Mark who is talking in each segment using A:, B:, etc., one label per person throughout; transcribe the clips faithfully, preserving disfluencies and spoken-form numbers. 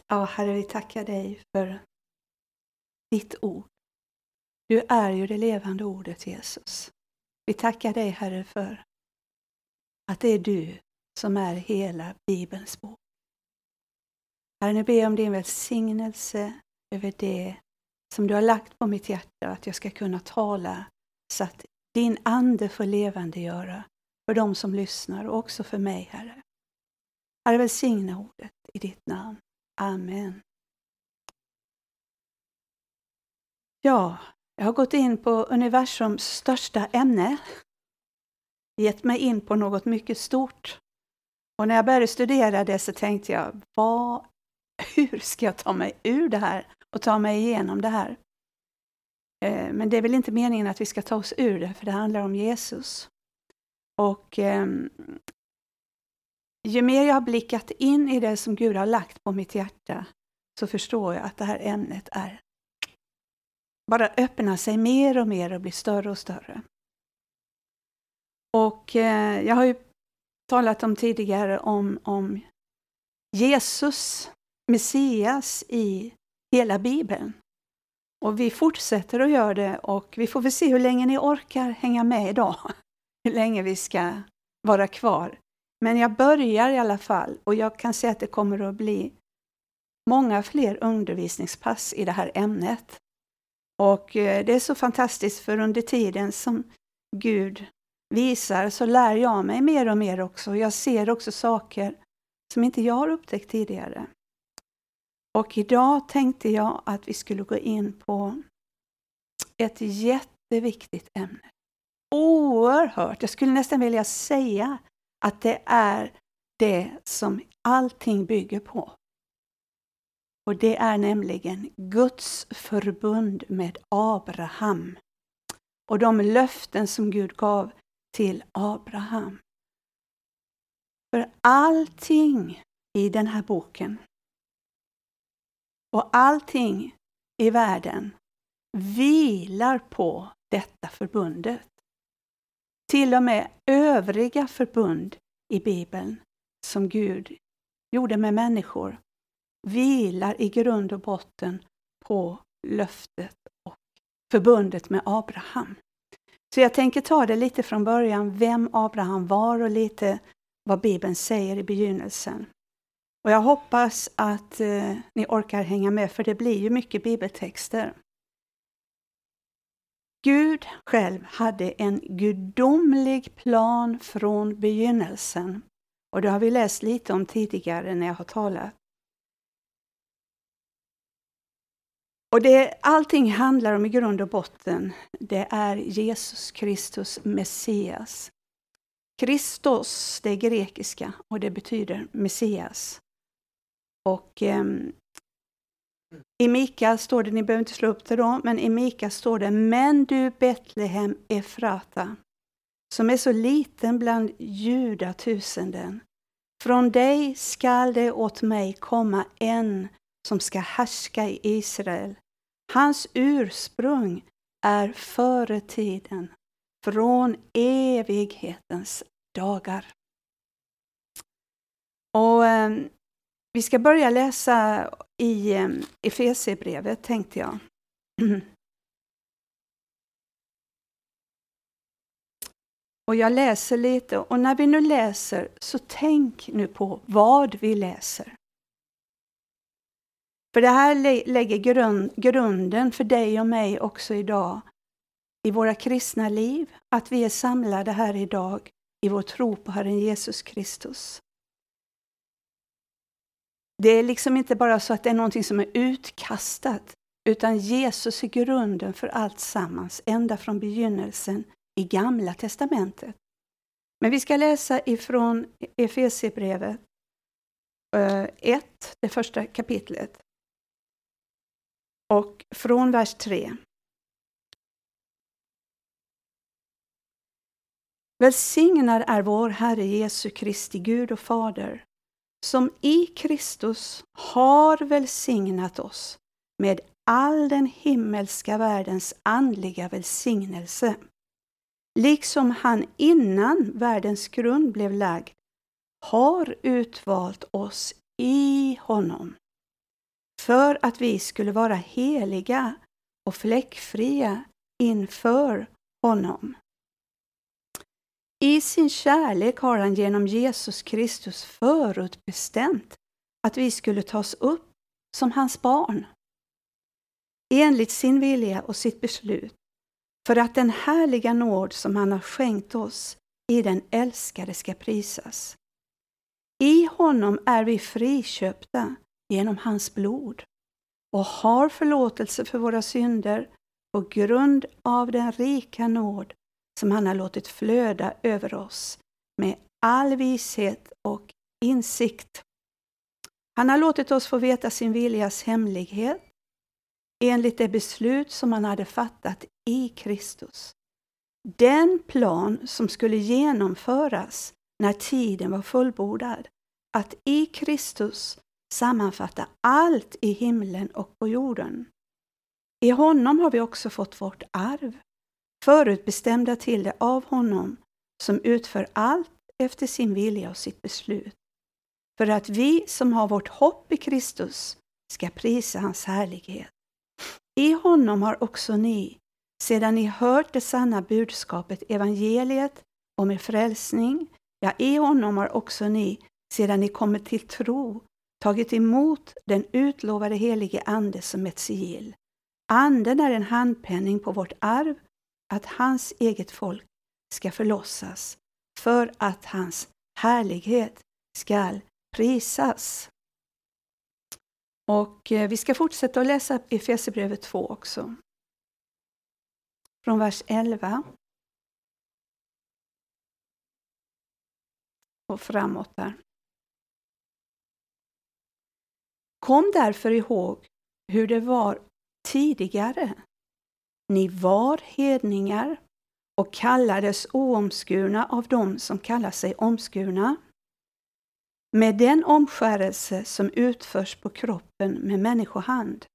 A: Ja, Herre, vi tackar dig för ditt ord. Du är ju det levande ordet, Jesus. Vi tackar dig, Herre, för att det är du som är hela Bibelns bok. Herre, nu ber jag om din välsignelse över det som du har lagt på mitt hjärta, att jag ska kunna tala så att din ande får levandegöra för de som lyssnar och också för mig, Herre. Herre, välsigna ordet i ditt namn. Amen. Ja, jag har gått in på universums största ämne. Gett mig in på något mycket stort. Och när jag började studera det så tänkte jag, vad, hur ska jag ta mig ur det här och ta mig igenom det här? Eh, men det är väl inte meningen att vi ska ta oss ur det, för det handlar om Jesus. Och eh, ju mer jag har blickat in i det som Gud har lagt på mitt hjärta, så förstår jag att det här ämnet är bara öppnar sig mer och mer och blir större och större. Och eh, jag har ju talat om tidigare om, om Jesus, Messias i hela Bibeln. Och vi fortsätter att göra det, och vi får väl se hur länge ni orkar hänga med idag. Hur länge vi ska vara kvar. Men jag börjar i alla fall, och jag kan säga att det kommer att bli många fler undervisningspass i det här ämnet. Och eh, det är så fantastiskt, för under tiden som Gud visar så lär jag mig mer och mer också. Jag ser också saker som inte jag har upptäckt tidigare. Och idag tänkte jag att vi skulle gå in på ett jätteviktigt ämne. Oerhört, jag skulle nästan vilja säga att det är det som allting bygger på. Och det är nämligen Guds förbund med Abraham. Och de löften som Gud gav till Abraham. För allting i den här boken och allting i världen vilar på detta förbundet. Till och med övriga förbund i Bibeln som Gud gjorde med människor vilar i grund och botten på löftet och förbundet med Abraham. Så jag tänker ta det lite från början, vem Abraham var och lite vad Bibeln säger i begynnelsen. Och jag hoppas att eh, ni orkar hänga med, för det blir ju mycket bibeltexter. Gud själv hade en gudomlig plan från begynnelsen. Och det har vi läst lite om tidigare när jag har talat. Och det allting handlar om i grund och botten, det är Jesus Kristus, Messias. Kristus, det är grekiska och det betyder Messias. Och eh, i Mika står det, ni behöver inte slå upp det då, men i Mika står det: men du Betlehem Efrata, som är så liten bland judatusenden, från dig skall det åt mig komma en som ska härska i Israel. Hans ursprung är före tiden, från evighetens dagar. Och eh, vi ska börja läsa i eh, Efesierbrevet, tänkte jag. Och jag läser lite, och när vi nu läser så tänk nu på vad vi läser. För det här lägger grund, grunden för dig och mig också idag i våra kristna liv. Att vi är samlade här idag i vår tro på Herren Jesus Kristus. Det är liksom inte bara så att det är någonting som är utkastat, utan Jesus är grunden för allt sammans, ända från begynnelsen i Gamla testamentet. Men vi ska läsa ifrån Efesierbrevet ett, det första kapitlet. Och från vers tre. Välsignad är vår Herre Jesu Kristi Gud och Fader, som i Kristus har välsignat oss med all den himmelska världens andliga välsignelse. Liksom han innan världens grund blev lagd har utvalt oss i honom för att vi skulle vara heliga och fläckfria inför honom. I sin kärlek har han genom Jesus Kristus förutbestämt att vi skulle tas upp som hans barn, enligt sin vilja och sitt beslut, för att den härliga nåd som han har skänkt oss i den älskade ska prisas. I honom är vi friköpta genom hans blod och har förlåtelse för våra synder på grund av den rika nåd som han har låtit flöda över oss med all vishet och insikt. Han har låtit oss få veta sin viljas hemlighet enligt det beslut som han hade fattat i Kristus. Den plan som skulle genomföras när tiden var fullbordad, att i Kristus sammanfatta allt i himlen och på jorden. I honom har vi också fått vårt arv, förutbestämda till det av honom som utför allt efter sin vilja och sitt beslut, för att vi som har vårt hopp i Kristus ska prisa hans härlighet. I honom har också ni, sedan ni hört det sanna budskapet, evangeliet om er frälsning, ja, i honom har också ni, sedan ni kommit till tro, tagit emot den utlovade helige ande som ett sigill. Anden är en handpenning på vårt arv, att hans eget folk ska förlossas, för att hans härlighet ska prisas. Och vi ska fortsätta att läsa Efesierbrevet två också. Från vers elva och framåt där. Kom därför ihåg hur det var tidigare. Ni var hedningar och kallades oomskurna av dem som kallar sig omskurna, med den omskärelse som utförs på kroppen med människohand.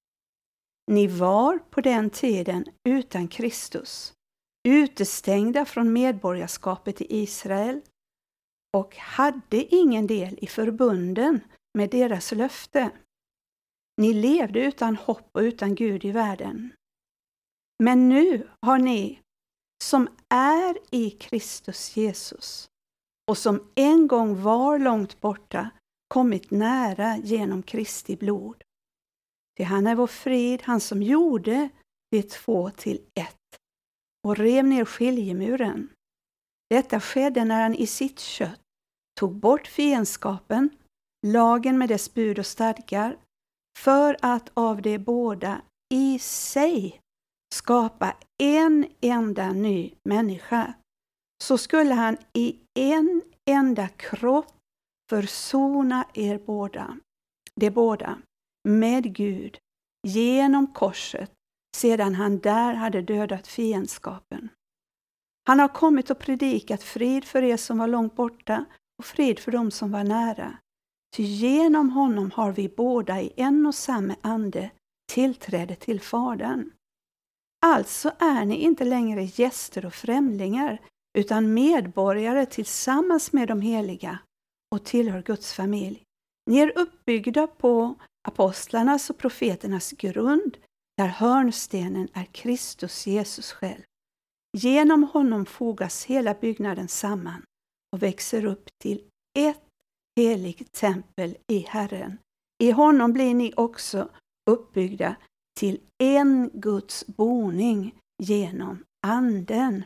A: Ni var på den tiden utan Kristus, utestängda från medborgarskapet i Israel och hade ingen del i förbunden med deras löfte. Ni levde utan hopp och utan Gud i världen. Men nu har ni, som är i Kristus Jesus och som en gång var långt borta, kommit nära genom Kristi blod. Ty han är vår frid, han som gjorde de två till ett och rev ner skiljemuren. Detta skedde när han i sitt kött tog bort fiendskapen, lagen med dess bud och stadgar, för att av de båda i sig skapa en enda ny människa. Så skulle han i en enda kropp försona er båda, de båda, med Gud genom korset, sedan han där hade dödat fiendskapen. Han har kommit och predikat frid för er som var långt borta och frid för dem som var nära. Ty genom honom har vi båda i en och samma ande tillträde till Fadern. Alltså är ni inte längre gäster och främlingar, utan medborgare tillsammans med de heliga och tillhör Guds familj. Ni är uppbyggda på apostlarnas och profeternas grund, där hörnstenen är Kristus Jesus själv. Genom honom fogas hela byggnaden samman och växer upp till ett heligt tempel i Herren. I honom blir ni också uppbyggda till en Guds boning genom anden.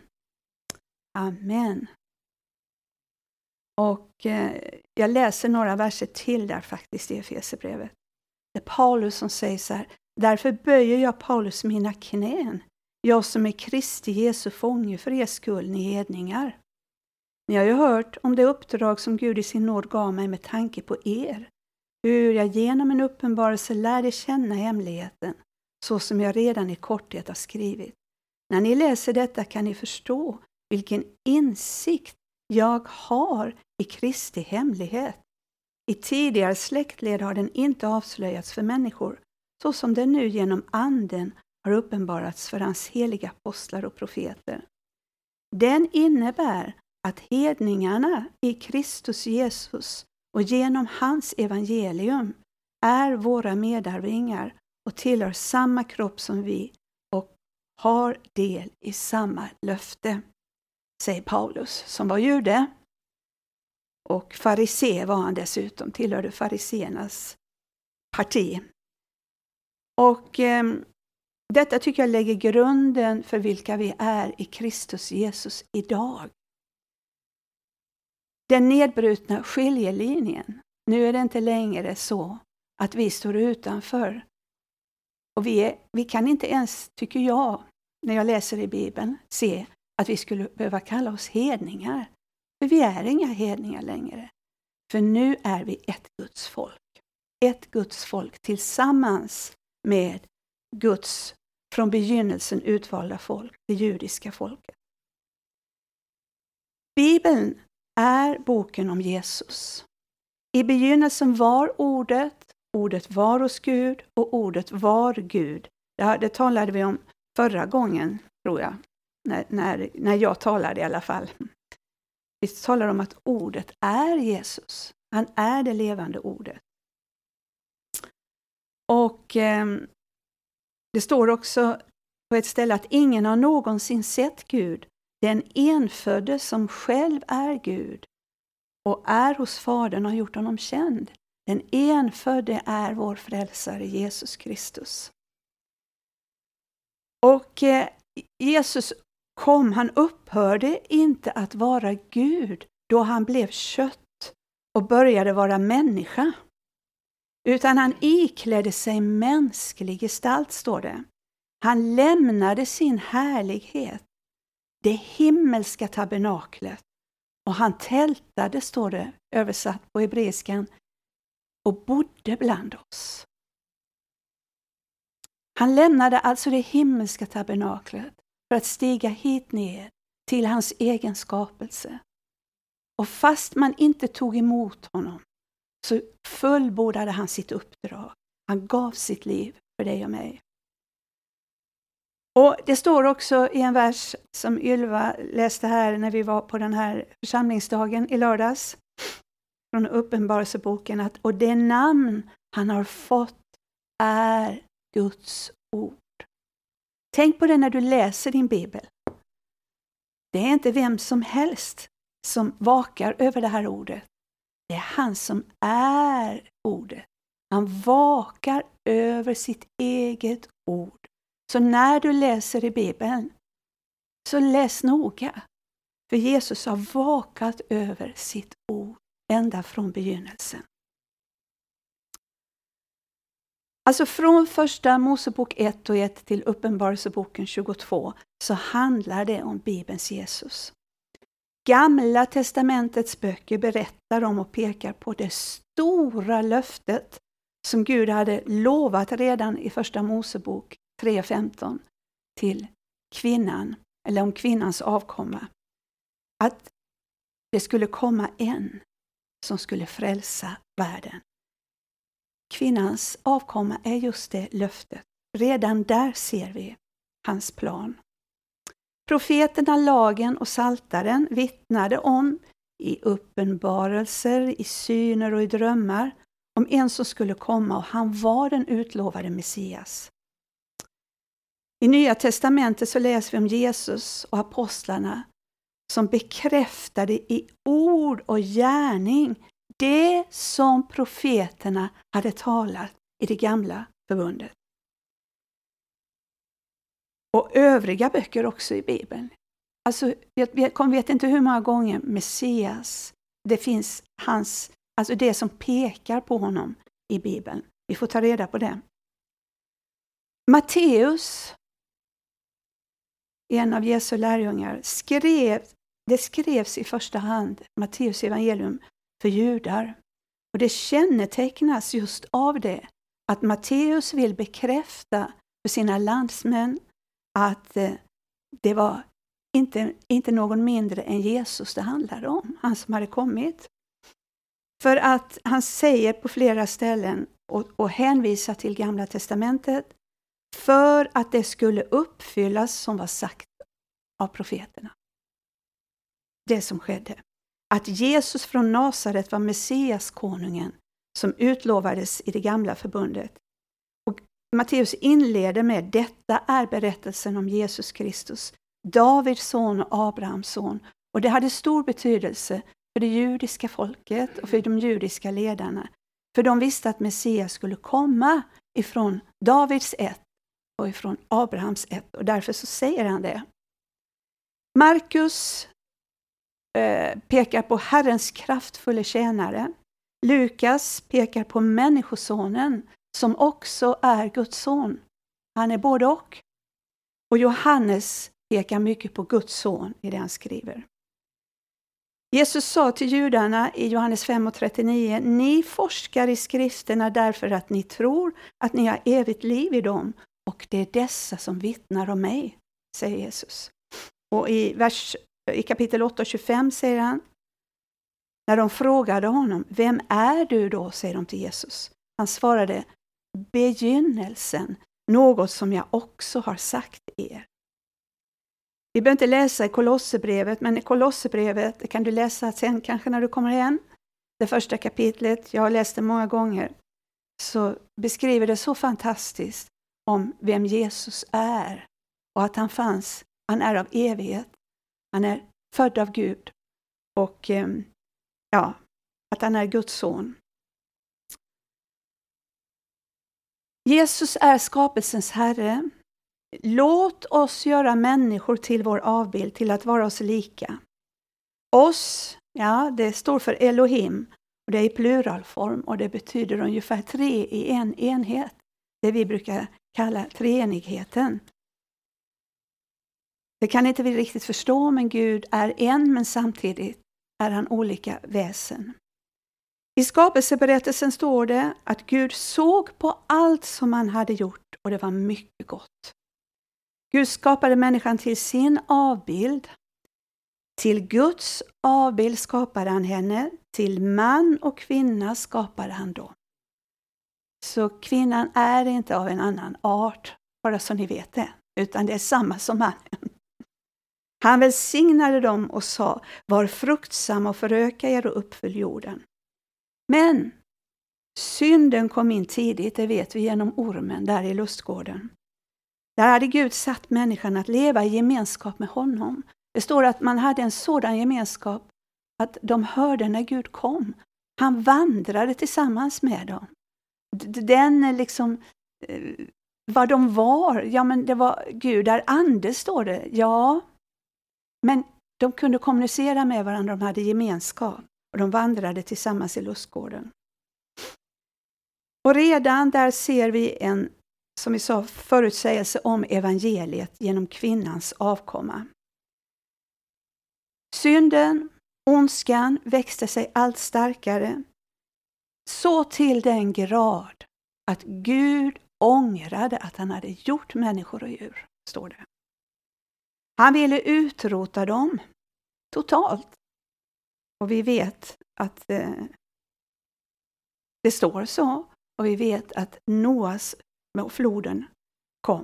A: Amen. Och eh, jag läser några verser till där faktiskt i Efesierbrevet. Det är Paulus som säger så här: därför böjer jag Paulus mina knän, jag som är Kristi Jesu fånge för er skull, ni hedningar. Ni har ju hört om det uppdrag som Gud i sin nåd gav mig med tanke på er, hur jag genom en uppenbarelse lärde känna hemligheten, så som jag redan i korthet har skrivit. När ni läser detta kan ni förstå vilken insikt jag har i Kristi hemlighet. I tidigare släktled har den inte avslöjats för människor, så som den nu genom anden har uppenbarats för hans heliga apostlar och profeter. Den innebär att hedningarna i Kristus Jesus och genom hans evangelium är våra medarvingar och tillhör samma kropp som vi och har del i samma löfte, säger Paulus, som var jude. Och farisé var han dessutom, tillhörde fariséernas parti. Och eh, detta tycker jag lägger grunden för vilka vi är i Kristus Jesus idag. Den nedbrutna skiljelinjen. Nu är det inte längre så att vi står utanför. Och vi, är, vi kan inte ens, tycker jag, när jag läser i Bibeln, se att vi skulle behöva kalla oss hedningar. För vi är inga hedningar längre. För nu är vi ett Guds folk. Ett Guds folk tillsammans med Guds från begynnelsen utvalda folk, det judiska folket. Bibeln är boken om Jesus. I begynnelsen var ordet, ordet var hos Gud och ordet var Gud. Det, det talade vi om förra gången, tror jag, när, när, när jag talade i alla fall. Vi talar om att ordet är Jesus. Han är det levande ordet. Och eh, det står också på ett ställe att ingen har någonsin sett Gud. Den enfödde som själv är Gud och är hos Fadern har gjort honom känd. Den enfödde är vår frälsare Jesus Kristus. Och eh, Jesus kom, han upphörde inte att vara Gud då han blev kött och började vara människa. Utan han iklädde sig mänsklig gestalt, står det. Han lämnade sin härlighet, det himmelska tabernaklet, och han tältade, står det översatt på hebreiskan, och bodde bland oss. Han lämnade alltså det himmelska tabernaklet för att stiga hit ner till hans egen skapelse. Och fast man inte tog emot honom så fullbordade han sitt uppdrag. Han gav sitt liv för dig och mig. Och det står också i en vers som Ylva läste här när vi var på den här församlingsdagen i lördags. Från Uppenbarelseboken att och det namn han har fått är Guds ord. Tänk på det när du läser din bibel. Det är inte vem som helst som vakar över det här ordet. Det är han som är ordet. Han vakar över sitt eget ord. Så när du läser i Bibeln, så läs noga. För Jesus har vakat över sitt ord ända från begynnelsen. Alltså från första Mosebok ett och ett till Uppenbarelseboken tjugotvå så handlar det om Bibelns Jesus. Gamla testamentets böcker berättar om och pekar på det stora löftet som Gud hade lovat redan i första Mosebok tre femton till kvinnan, eller om kvinnans avkomma. Att det skulle komma en som skulle frälsa världen. Kvinnans avkomma är just det löftet. Redan där ser vi hans plan. Profeterna, lagen och saltaren vittnade om i uppenbarelser, i syner och i drömmar om en som skulle komma och han var den utlovade Messias. I Nya testamentet så läser vi om Jesus och apostlarna som bekräftade i ord och gärning det som profeterna hade talat i det gamla förbundet. Och övriga böcker också i Bibeln. Alltså, jag vet inte hur många gånger Messias, det finns hans, alltså det som pekar på honom i Bibeln. Vi får ta reda på det. Matteus, en av Jesu lärjungar, skrev, det skrevs i första hand Matteus evangelium för judar. Och det kännetecknas just av det, att Matteus vill bekräfta för sina landsmän att eh, det var inte, inte någon mindre än Jesus det handlade om, han som hade kommit. För att han säger på flera ställen och, och hänvisar till Gamla testamentet för att det skulle uppfyllas som var sagt av profeterna. Det som skedde. Att Jesus från Nasaret var Messias konungen som utlovades i det gamla förbundet. Och Matteus inleder med: detta är berättelsen om Jesus Kristus, Davids son och Abrahams son. Och det hade stor betydelse för det judiska folket och för de judiska ledarna. För de visste att Messias skulle komma ifrån Davids ett och ifrån Abrahams ett. Och därför så säger han det. Markus eh, pekar på Herrens kraftfulla tjänare. Lukas pekar på människosonen som också är Guds son. Han är både och. Och Johannes pekar mycket på Guds son i det han skriver. Jesus sa till judarna i Johannes fem och trettionio: ni forskar i skrifterna därför att ni tror att ni har evigt liv i dem, och det är dessa som vittnar om mig, säger Jesus. Och i, vers, i kapitel åtta och tjugofem säger han, när de frågade honom: vem är du då, säger de till Jesus. Han svarade: begynnelsen, något som jag också har sagt er. Vi behöver inte läsa i Kolosserbrevet, men i Kolosserbrevet, det kan du läsa sen kanske när du kommer hem. Det första kapitlet, jag har läst det många gånger, så beskriver det så fantastiskt om vem Jesus är. Och att han fanns, han är av evighet, han är född av Gud. Och ja, att han är Guds son. Jesus är skapelsens herre. Låt oss göra människor till vår avbild, till att vara oss lika. Oss, ja, det står för Elohim, och det är i pluralform, och det betyder ungefär tre i en enhet. Det vi brukar kalla treenigheten. Det kan inte vi riktigt förstå, men Gud är en, men samtidigt är han olika väsen. I skapelseberättelsen står det att Gud såg på allt som han hade gjort, och det var mycket gott. Gud skapade människan till sin avbild. Till Guds avbild skapade han henne. Till man och kvinna skapade han dem. Så kvinnan är inte av en annan art, bara så ni vet det. Utan det är samma som mannen. Han välsignade dem och sa: var fruktsamma och föröka er och uppfyll jorden. Men synden kom in tidigt, det vet vi, genom ormen där i lustgården. Där hade Gud satt människan att leva i gemenskap med honom. Det står att man hade en sådan gemenskap att de hörde när Gud kom. Han vandrade tillsammans med dem. Den liksom, vad de var, ja men det var Gud är ande, står det. Ja, men de kunde kommunicera med varandra, de hade gemenskap. Och de vandrade tillsammans i lustgården. Och redan där ser vi en, som vi sa, förutsägelse om evangeliet genom kvinnans avkomma. Synden, ondskan växte sig allt starkare. Så till den grad att Gud ångrade att han hade gjort människor och djur, står det. Han ville utrota dem totalt. Och vi vet att eh, det står så. Och vi vet att Noas med floden kom.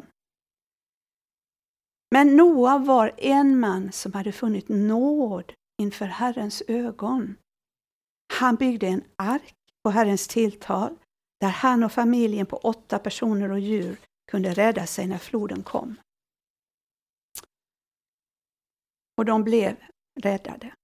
A: Men Noa var en man som hade funnit nåd inför Herrens ögon. Han byggde en ark på Herrens tilltal, där han och familjen på åtta personer och djur kunde rädda sig när floden kom. Och de blev räddade.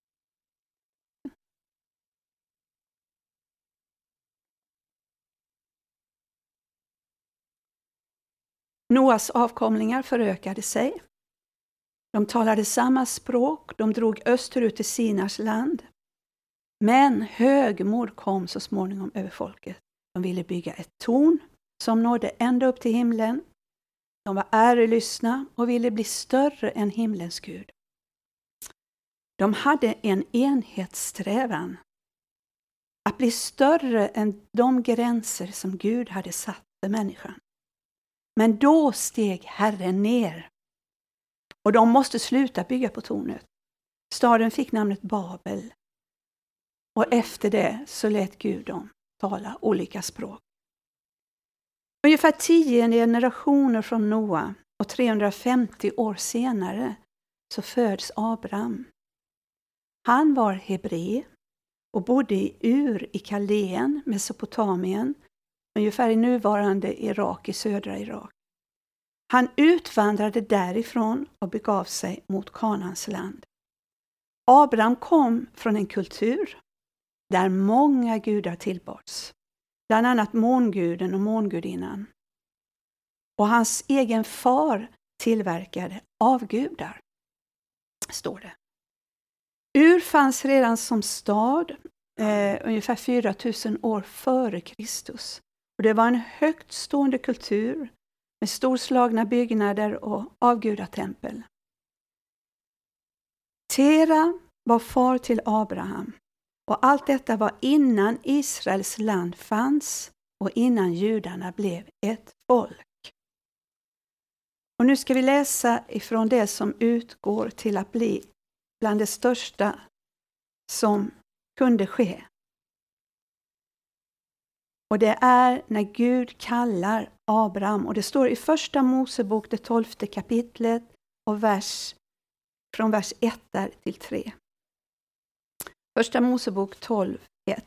A: Noas avkomlingar förökade sig. De talade samma språk, de drog österut till Sinars land. Men högmod kom så småningom över folket. De ville bygga ett torn som nådde ända upp till himlen. De var ärelystna och ville bli större än himlens Gud. De hade en enhetssträvan. Att bli större än de gränser som Gud hade satt för människan. Men då steg Herren ner. Och de måste sluta bygga på tornet. Staden fick namnet Babel. Och efter det så lät Gud dem tala olika språk. Ungefär tio generationer från Noa och trehundrafemtio år senare så föds Abraham. Han var hebré och bodde i Ur i Kaldeen, Mesopotamien, ungefär i nuvarande Irak, i södra Irak. Han utvandrade därifrån och begav sig mot Kanaans land. Abraham kom från en kultur där många gudar tillbads, bland annat månguden och mångudinnan. Och hans egen far tillverkade avgudar, står det. Ur fanns redan som stad eh, ungefär fyra tusen år före Kristus. Och det var en högt stående kultur med storslagna byggnader och avgudatempel. Tera var far till Abraham, och allt detta var innan Israels land fanns och innan judarna blev ett folk. Och nu ska vi läsa ifrån det som utgår till att bli bland det största som kunde ske. Och det är när Gud kallar Abraham. Och det står i första Mosebok, det tolfte kapitlet, och vers, från vers ett där till tre. Första Mosebok tolv, ett.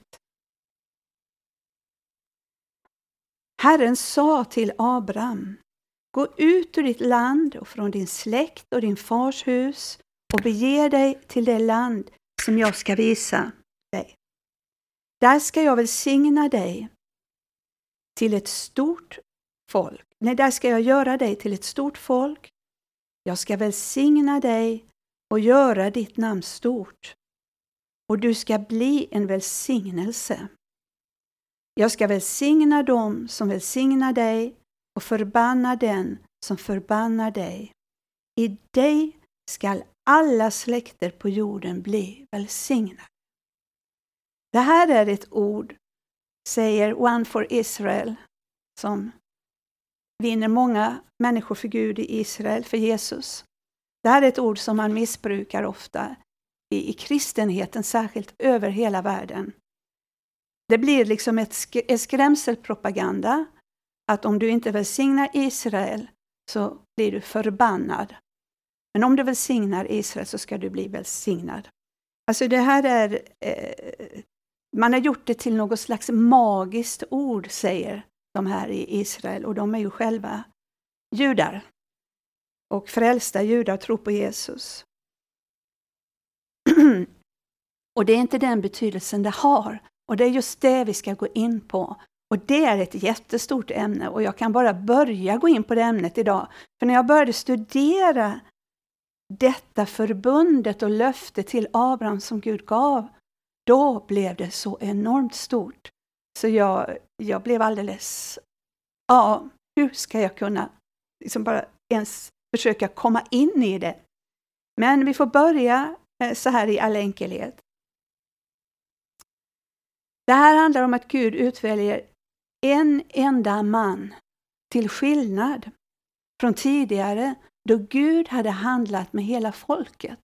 A: Herren sa till Abraham: gå ut ur ditt land och från din släkt och din fars hus och bege dig till det land som jag ska visa dig. Där ska jag välsigna dig till ett stort folk. Nej, där ska jag göra dig till ett stort folk. Jag ska välsigna dig och göra ditt namn stort. Och du ska bli en välsignelse. Jag ska välsigna dem som välsignar dig och förbanna den som förbannar dig. I dig skall alla släkter på jorden bli välsignade. Det här är ett ord, säger One for Israel, som vinner många människor för Gud i Israel, för Jesus. Det här är ett ord som man missbrukar ofta i, i kristenheten, särskilt över hela världen. Det blir liksom ett, sk- ett skrämselpropaganda, att om du inte välsignar Israel så blir du förbannad. Men om du välsignar Israel så ska du bli välsignad. Alltså det här är, eh, man har gjort det till något slags magiskt ord, säger de här i Israel. Och de är ju själva judar. Och frälsta judar tror på Jesus. Och det är inte den betydelsen det har. Och det är just det vi ska gå in på. Och det är ett jättestort ämne. Och jag kan bara börja gå in på det ämnet idag. För när jag började studera detta förbundet och löfte till Abraham som Gud gav, då blev det så enormt stort. Så jag, jag blev alldeles, ja, hur ska jag kunna liksom bara ens försöka komma in i det? Men vi får börja så här i all enkelhet. Det här handlar om att Gud utväljer en enda man, till skillnad från tidigare då Gud hade handlat med hela folket.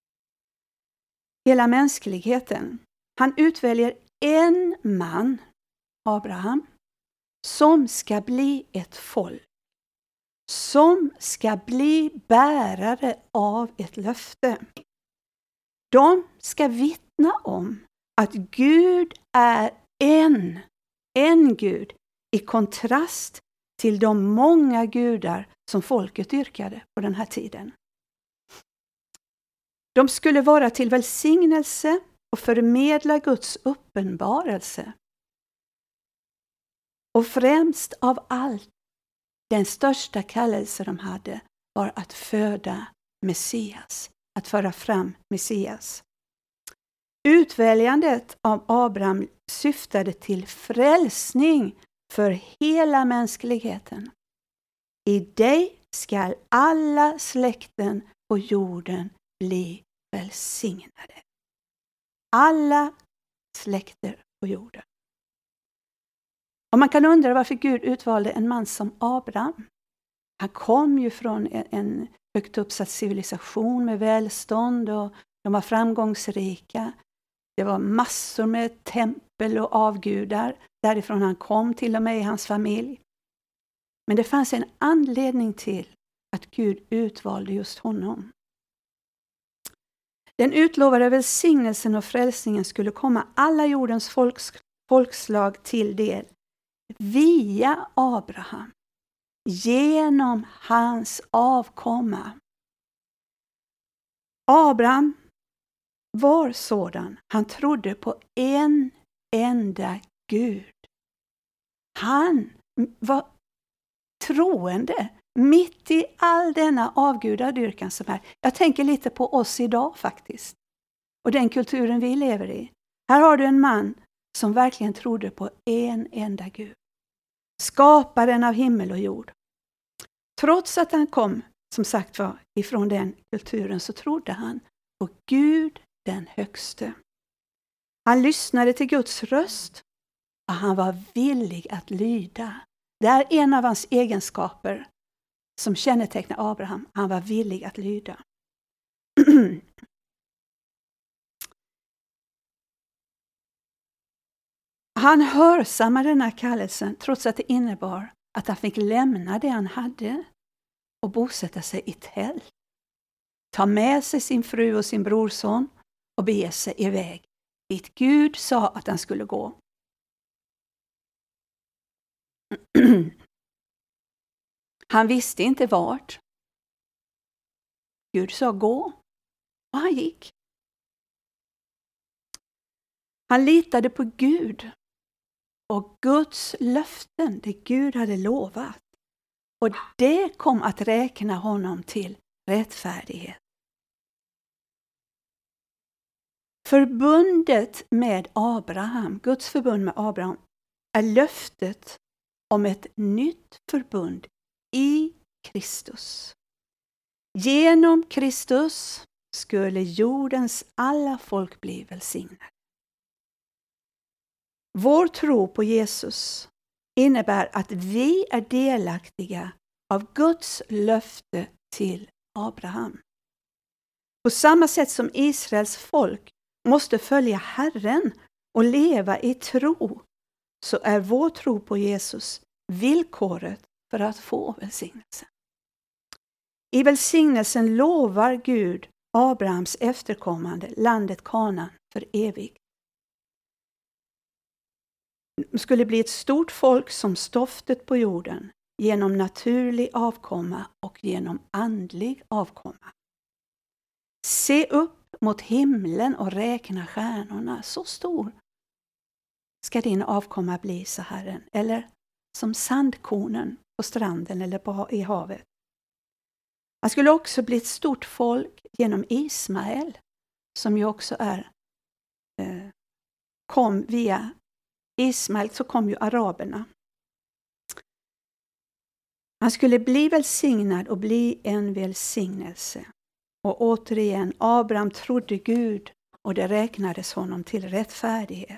A: Hela mänskligheten. Han utväljer en man, Abraham, som ska bli ett folk. Som ska bli bärare av ett löfte. De ska vittna om att Gud är en, en Gud, i kontrast till de många gudar som folket yrkade på den här tiden. De skulle vara till välsignelse och förmedla Guds uppenbarelse. Och främst av allt, den största kallelse de hade var att föda Messias, att föra fram Messias. Utväljandet av Abraham syftade till frälsning för hela mänskligheten. I dig skall alla släkten på jorden bli välsignade. Alla släkter på jorden. Och man kan undra varför Gud utvalde en man som Abraham. Han kom ju från en, en högt uppsatt civilisation med välstånd och de var framgångsrika. Det var massor med tempel och avgudar därifrån han kom, till och med i hans familj. Men det fanns en anledning till att Gud utvalde just honom. Den utlovade välsignelsen och frälsningen skulle komma alla jordens folks, folkslag till del via Abraham, genom hans avkomma. Abraham var sådan. Han trodde på en enda Gud. Han var troende mitt i all denna avgudadyrkan som är. Jag tänker lite på oss idag faktiskt. Och den kulturen vi lever i. Här har du en man som verkligen trodde på en enda Gud. Skaparen av himmel och jord. Trots att han kom, som sagt var, ifrån den kulturen, så trodde han på Gud den högste. Han lyssnade till Guds röst och han var villig att lyda. Det är en av hans egenskaper som kännetecknar Abraham. Han var villig att lyda. Han hörsammade den här kallelsen trots att det innebar att han fick lämna det han hade och bosätta sig i tält. Ta med sig sin fru och sin brorson och bege sig iväg dit Gud sa att han skulle gå. Han visste inte vart. Gud sa gå och han gick. Han litade på Gud och Guds löften, det Gud hade lovat. Och det kom att räkna honom till rättfärdighet. Förbundet med Abraham, Guds förbund med Abraham, är löftet om ett nytt förbund i Kristus. Genom Kristus skulle jordens alla folk bli välsignade. Vår tro på Jesus innebär att vi är delaktiga av Guds löfte till Abraham. På samma sätt som Israels folk måste följa Herren och leva i tro, så är vår tro på Jesus villkoret för att få välsignelsen. I välsignelsen lovar Gud Abrahams efterkommande landet Kanaan för evigt. Det skulle bli ett stort folk som stoftet på jorden genom naturlig avkomma och genom andlig avkomma. Se upp mot himlen och räkna stjärnorna, så stor ska din avkomma bli, sa Herren. Eller som sandkornen på stranden eller i havet. Han skulle också bli ett stort folk genom Ismael, som ju också är eh, kom via Ismael, så kom ju araberna. Han skulle bli välsignad och bli en välsignelse. Och återigen, Abraham trodde Gud och det räknades honom till rättfärdighet.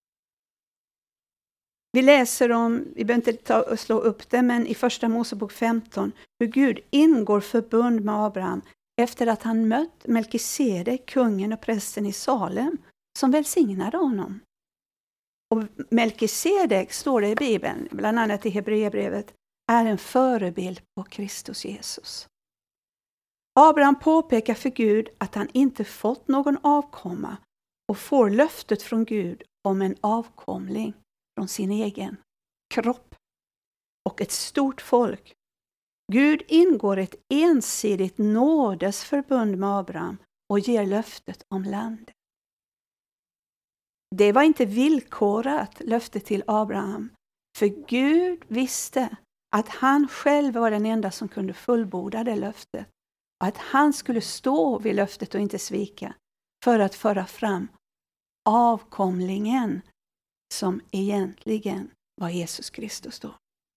A: Vi läser om, vi behöver inte ta och slå upp det, men i första Mosebok femton, hur Gud ingår förbund med Abraham efter att han mött Melkisedek, kungen och prästen i Salem, som välsignade honom. Och Melkisedek, står det i Bibeln, bland annat i Hebreerbrevet, är en förebild på Kristus Jesus. Abraham påpekar för Gud att han inte fått någon avkomma och får löftet från Gud om en avkomling från sin egen kropp och ett stort folk. Gud ingår ett ensidigt nådesförbund med Abraham och ger löftet om landet. Det var inte villkorat löfte till Abraham, för Gud visste att han själv var den enda som kunde fullborda det löftet. Och att han skulle stå vid löftet och inte svika för att föra fram avkomlingen som egentligen var Jesus Kristus då.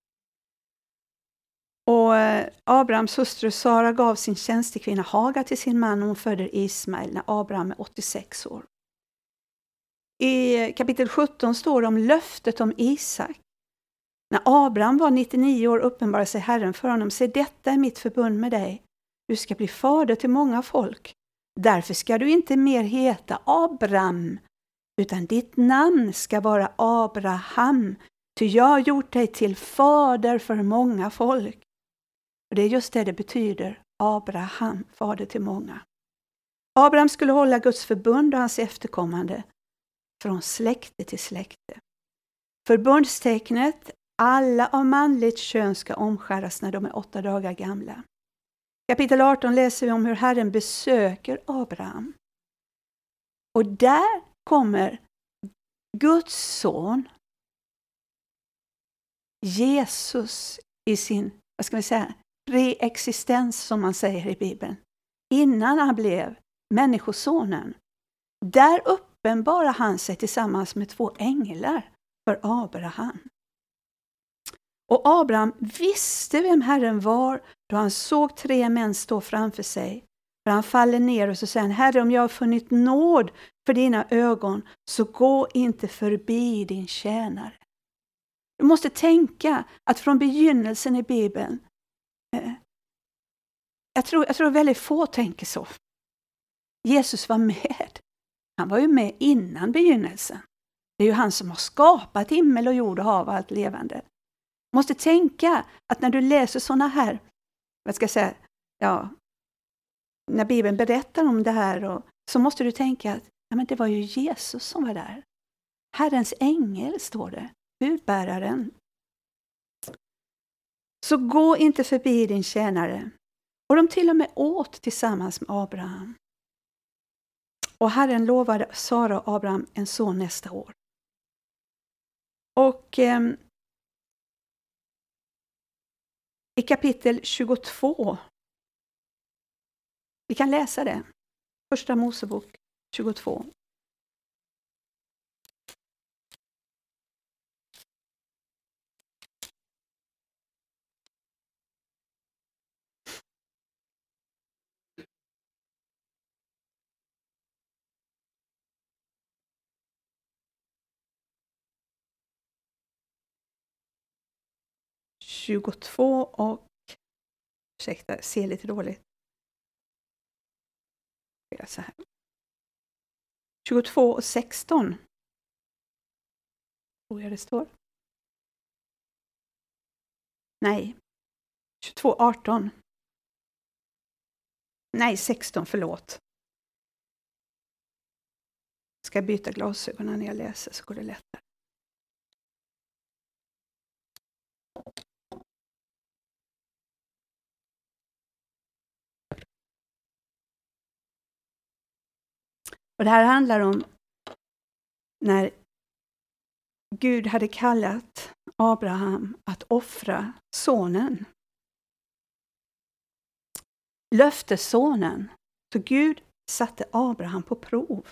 A: Och Abrahams hustru Sara gav sin tjänstekvinna Hagar till sin man och hon födde Ismael när Abraham är åttiosex år. I kapitel sjutton står det om löftet om Isak. När Abraham var nittionio år uppenbarade sig Herren för honom. Se, detta är mitt förbund med dig. Du ska bli fader till många folk. Därför ska du inte mer heta Abram, utan ditt namn ska vara Abraham. Ty jag har gjort dig till fader för många folk. Och det är just det det betyder, Abraham, fader till många. Abraham skulle hålla Guds förbund och hans efterkommande från släkte till släkte. Förbundstecknet, alla av manligt kön ska omskäras när de är åtta dagar gamla. Kapitel arton läser vi om hur Herren besöker Abraham. Och där kommer Guds son, Jesus, i sin, vad ska vi säga, reexistens som man säger i Bibeln. Innan han blev människosonen. Där uppenbarar han sig tillsammans med två änglar för Abraham. Och Abraham visste vem Herren var då han såg tre män stå framför sig. För han faller ner och så säger han: Herre, om jag har funnit nåd för dina ögon, så gå inte förbi din tjänare. Du måste tänka att från begynnelsen i Bibeln, eh, jag, tror, jag tror väldigt få tänker så. Jesus var med. Han var ju med innan begynnelsen. Det är ju han som har skapat himmel och jord och hav och allt levande. Du måste tänka att när du läser sådana här, vad ska jag säga, ja, när Bibeln berättar om det här, och, så måste du tänka att ja, men det var ju Jesus som var där. Herrens ängel, står det. Budbäraren. Så gå inte förbi din tjänare. Och de till och med åt tillsammans med Abraham. Och Herren lovade Sara och Abraham en son nästa år. Och eh, i kapitel tjugotvå, vi kan läsa det. Första Mosebok tjugotvå. tjugotvå och, ursäkta, ser lite dåligt. Så här. tjugotvå och sexton. Tror jag det står. Nej. tjugotvå arton. Nej, sexton, förlåt. Ska jag byta glasögonen när jag läser så går det lättare. Och det här handlar om när Gud hade kallat Abraham att offra sonen. Löftessonen. Så Gud satte Abraham på prov.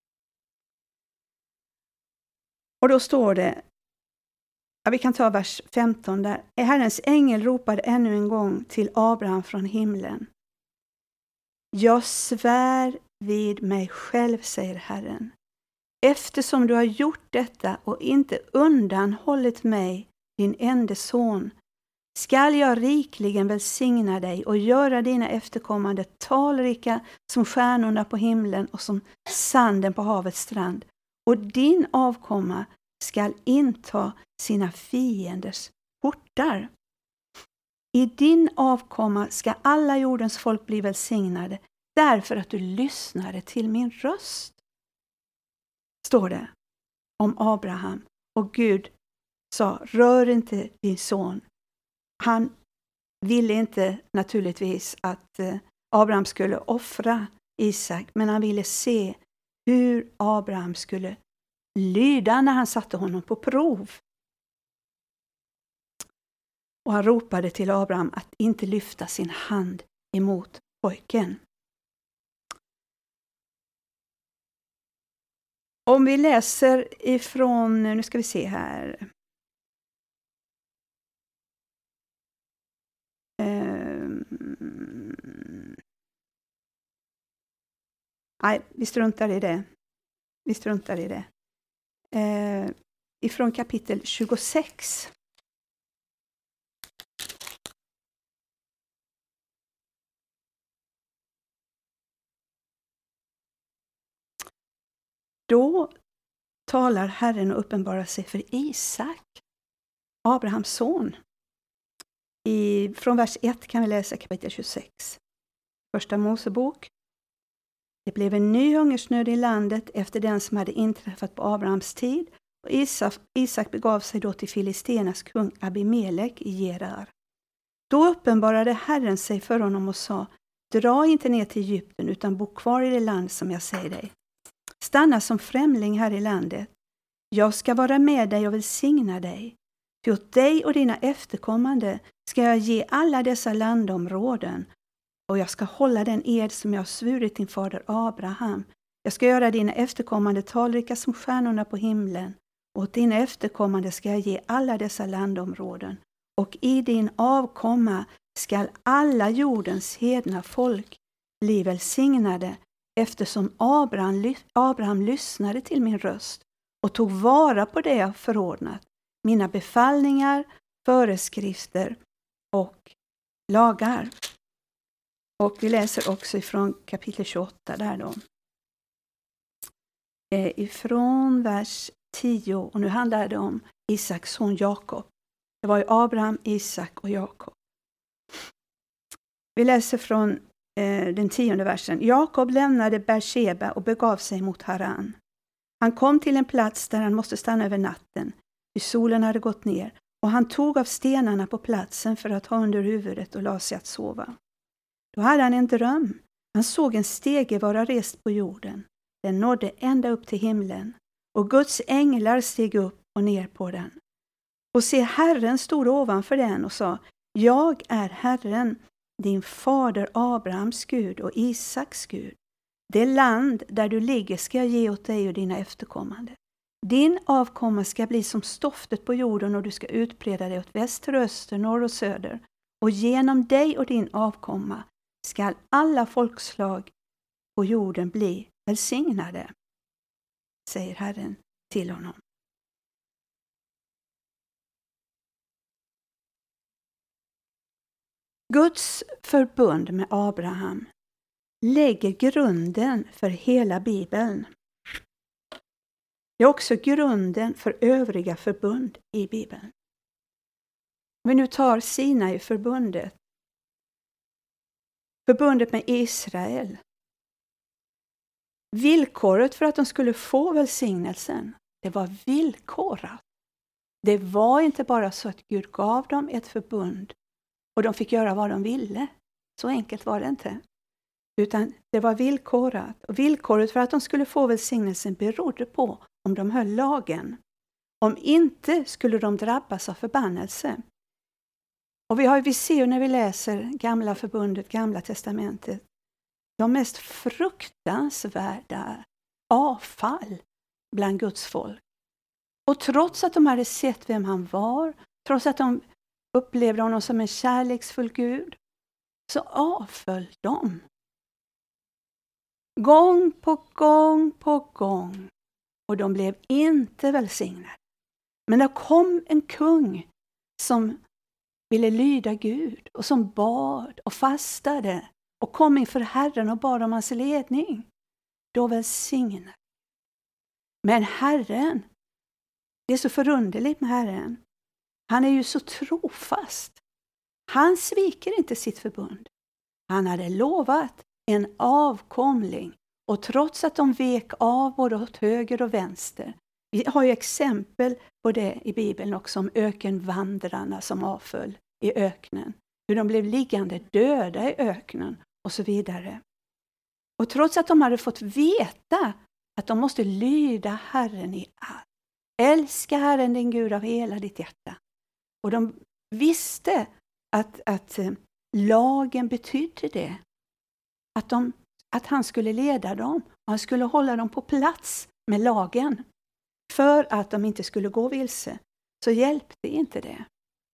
A: Och då står det, ja, vi kan ta vers femton där. Herrens ängel ropade ännu en gång till Abraham från himlen. Jag svär vid mig själv, säger Herren. Eftersom du har gjort detta och inte undanhållit mig, din enda son, skall jag rikligen välsigna dig och göra dina efterkommande talrika som stjärnorna på himlen och som sanden på havets strand. Och din avkomma skall inta sina fienders portar. I din avkomma ska alla jordens folk bli välsignade, därför att du lyssnade till min röst. Står det om Abraham. Och Gud sa, rör inte din son. Han ville inte naturligtvis att Abraham skulle offra Isak, men han ville se hur Abraham skulle lyda när han satte honom på prov. Och han ropade till Abraham att inte lyfta sin hand emot pojken. Om vi läser ifrån, nu ska vi se här. Um, nej, vi struntar i det. Vi struntar i det. Uh, ifrån kapitel tjugosex. Då talar Herren och uppenbarar sig för Isak, Abrahams son. I, från vers ett kan vi läsa kapitel tjugosex. Första Mosebok Det blev en ny hungersnöd i landet efter den som hade inträffat på Abrahams tid, och Isak, Isak begav sig då till Filistenas kung Abimelek i Gerar. Då uppenbarade Herren sig för honom och sa: dra inte ner till Egypten utan bo kvar i det land som jag säger dig. Stanna som främling här i landet. Jag ska vara med dig och välsigna dig. För åt dig och dina efterkommande ska jag ge alla dessa landområden, och jag ska hålla den ed som jag har svurit din fader Abraham. Jag ska göra dina efterkommande talrika som stjärnorna på himlen, och åt dina efterkommande ska jag ge alla dessa landområden. Och i din avkomma skall alla jordens hedna folk bli välsignade, eftersom Abraham, Abraham lyssnade till min röst och tog vara på det jag förordnat, mina befallningar, föreskrifter och lagar. Och vi läser också ifrån kapitel tjugoåtta där då. Eh, ifrån vers tio, och nu handlar det om Isaks son Jakob. Det var ju Abraham, Isak och Jakob. Vi läser från eh, den tionde versen. Jakob lämnade Beersheba och begav sig mot Haran. Han kom till en plats där han måste stanna över natten, för solen hade gått ner, och han tog av stenarna på platsen för att ha under huvudet och la sig att sova. Då hade han en dröm. Han såg en stege vara rest på jorden. Den nådde ända upp till himlen, och Guds änglar steg upp och ner på den. Och se, Herren stod ovanför den och sa: jag är Herren, din fader Abrahams Gud och Isaks Gud. Det land där du ligger ska jag ge åt dig och dina efterkommande. Din avkomma ska bli som stoftet på jorden, och du ska utbreda dig åt väster och öster, norr och söder. Och genom dig och din avkomma ska alla folkslag på jorden bli välsignade, säger Herren till honom. Guds förbund med Abraham lägger grunden för hela Bibeln. Det är också grunden för övriga förbund i Bibeln. Om vi nu tar Sinai-förbundet, förbundet med Israel. Villkoret för att de skulle få välsignelsen, det var villkorat. Det var inte bara så att Gud gav dem ett förbund och de fick göra vad de ville. Så enkelt var det inte. Utan det var villkorat. Och villkoret för att de skulle få välsignelsen berodde på om de höll lagen. Om inte skulle de drabbas av förbannelse. Och vi, har, vi ser ju när vi läser gamla förbundet, gamla testamentet, de mest fruktansvärda avfall bland Guds folk. Och trots att de hade sett vem han var, trots att de upplevde honom som en kärleksfull Gud, så avföll de. Gång på gång på gång. Och de blev inte välsignade. Men det kom en kung som ville lyda Gud och som bad och fastade och kom inför Herren och bad om hans ledning. Då välsignade. Men Herren, det är så förunderligt med Herren. Han är ju så trofast. Han sviker inte sitt förbund. Han hade lovat en avkomling, och trots att de vek av både åt höger och vänster. Vi har ju exempel på det i Bibeln också, om ökenvandrarna som avföll i öknen. Hur de blev liggande döda i öknen och så vidare. Och trots att de hade fått veta att de måste lyda Herren i allt. Älska Herren din Gud av hela ditt hjärta. Och de visste att, att lagen betydde det. Att, de, att han skulle leda dem. Och han skulle hålla dem på plats med lagen. För att de inte skulle gå vilse. Så hjälpte inte det.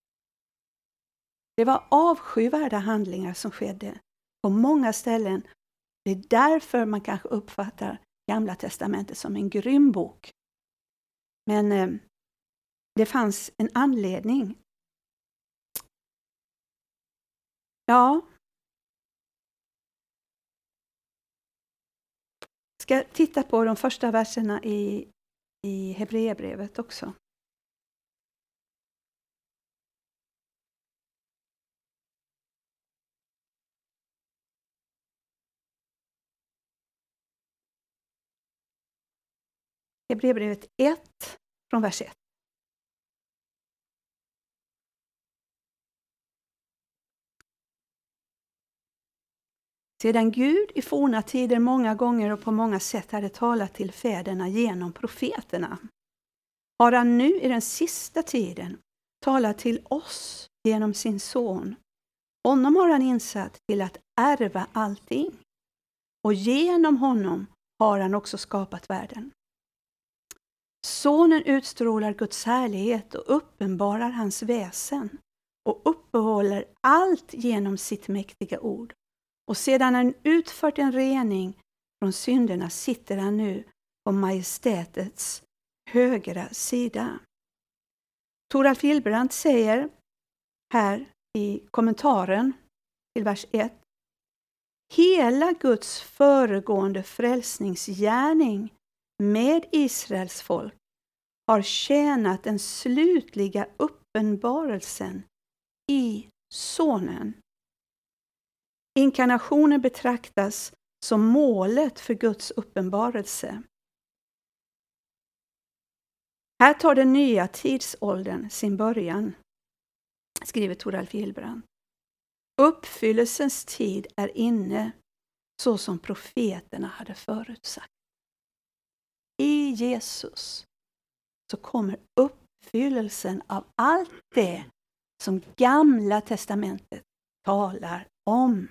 A: Det var avskyvärda handlingar som skedde på många ställen. Det är därför man kanske uppfattar Gamla testamentet som en grym bok. Men eh, det fanns en anledning. Ja. Ska titta på de första verserna i, i Hebreerbrevet också. Hebreerbrevet ett från vers ett. Sedan Gud i forna tider många gånger och på många sätt hade talat till fäderna genom profeterna, har han nu i den sista tiden talat till oss genom sin son. Honom har han insatt till att ärva allting, och genom honom har han också skapat världen. Sonen utstrålar Guds härlighet och uppenbarar hans väsen och uppehåller allt genom sitt mäktiga ord. Och sedan han utfört en rening från synderna sitter han nu på majestätets högra sida. Toralf Gillbrand säger här i kommentaren till vers ett: hela Guds föregående frälsningsgärning med Israels folk har tjänat den slutliga uppenbarelsen i sonen. Inkarnationen betraktas som målet för Guds uppenbarelse. Här tar den nya tidsåldern sin början, skriver Toralf Gillbrand. Uppfyllelsens tid är inne, så som profeterna hade förutsagt. I Jesus så kommer uppfyllelsen av allt det som Gamla testamentet talar om.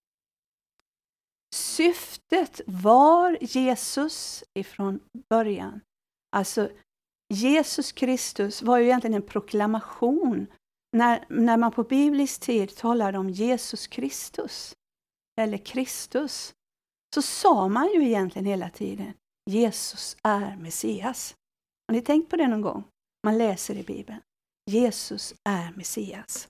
A: Syftet var Jesus ifrån början. Alltså Jesus Kristus var ju egentligen en proklamation. När, när man på biblisk tid talar om Jesus Kristus eller Kristus, så sa man ju egentligen hela tiden Jesus är Messias. Har ni tänkt på det någon gång? Man läser i Bibeln. Jesus är Messias.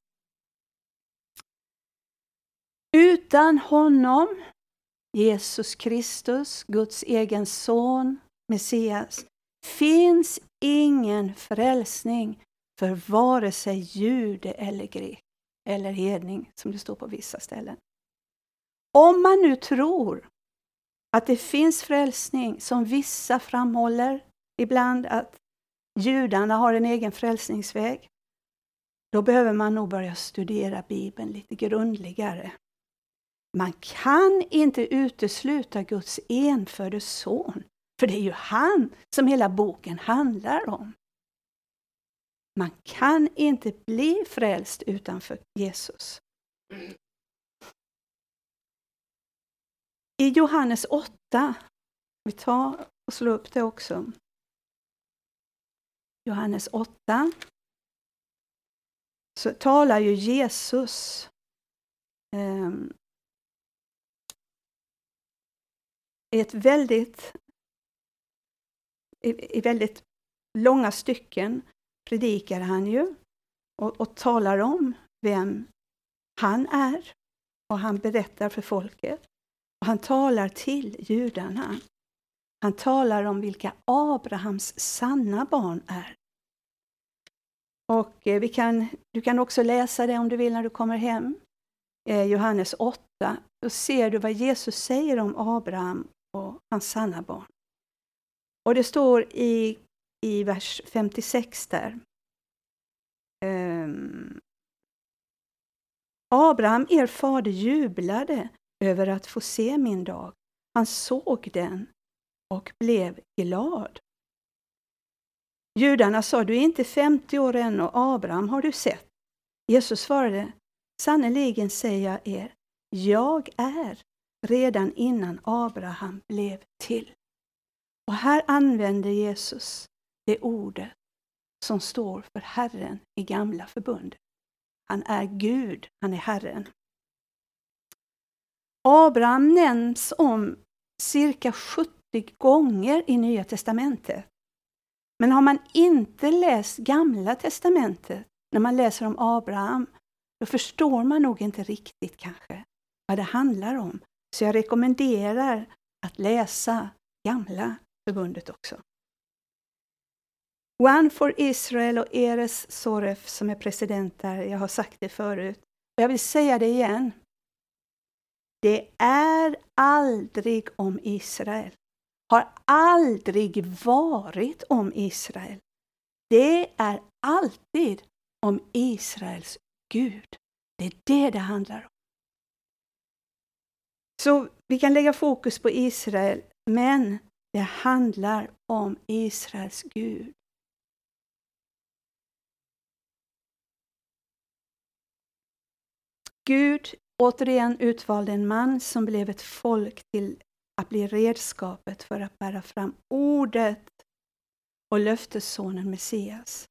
A: Utan honom, Jesus Kristus, Guds egen son, Messias, finns ingen frälsning för vare sig jude eller grek eller hedning, som det står på vissa ställen. Om man nu tror att det finns frälsning, som vissa framhåller ibland, att judarna har en egen frälsningsväg, då behöver man nog börja studera Bibeln lite grundligare. Man kan inte utesluta Guds enfödde son, för det är ju han som hela boken handlar om. Man kan inte bli frälst utanför Jesus. I Johannes åtta, vi tar och slår upp det också. Johannes åtta, så talar ju Jesus um, i ett väldigt i, i väldigt långa stycken predikar han ju och, och talar om vem han är, och han berättar för folket, och han talar till judarna. Han talar om vilka Abrahams sanna barn är. Och eh, vi kan, du kan också läsa det om du vill när du kommer hem. Eh, Johannes åtta. Då ser du vad Jesus säger om Abraham och hans sanna barn. Och det står i, i vers femtiosex där. Um, Abraham, er fader, jublade över att få se min dag. Han såg den och blev glad. Judarna sa, du är inte femtio år än och Abraham har du sett. Jesus svarade, sannoliken säger jag er, jag är redan innan Abraham blev till. Och här använder Jesus det ordet som står för Herren i gamla förbundet. Han är Gud, han är Herren. Abraham nämns om cirka sjuttio gånger i Nya testamentet. Men har man inte läst Gamla testamentet, när man läser om Abraham, då förstår man nog inte riktigt kanske vad det handlar om. Så jag rekommenderar att läsa Gamla förbundet också. One for Israel och Eres Soref som är president där, jag har sagt det förut. Och jag vill säga det igen. Det är aldrig om Israel. har aldrig varit om Israel. Det är alltid om Israels Gud. Det är det det handlar om. Så vi kan lägga fokus på Israel, men det handlar om Israels Gud. Gud återigen utvalde en man som blev ett folk till att bli redskapet för att bära fram ordet och löftessonen Messias.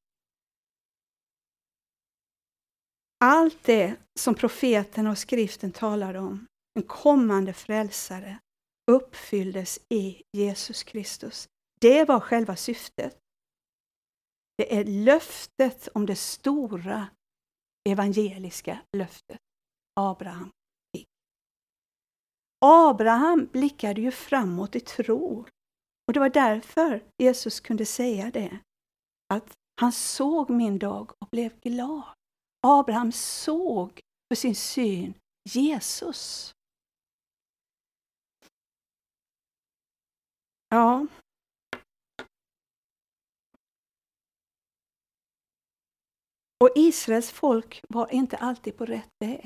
A: Allt det som profeten och skriften talar om, en kommande frälsare, uppfylldes i Jesus Kristus. Det var själva syftet. Det är löftet om det stora evangeliska löftet Abraham fick. Abraham blickade ju framåt i tro. Och det var därför Jesus kunde säga det. Att han såg min dag och blev glad. Abraham såg för sin syn Jesus. Ja. Och Israels folk var inte alltid på rätt väg.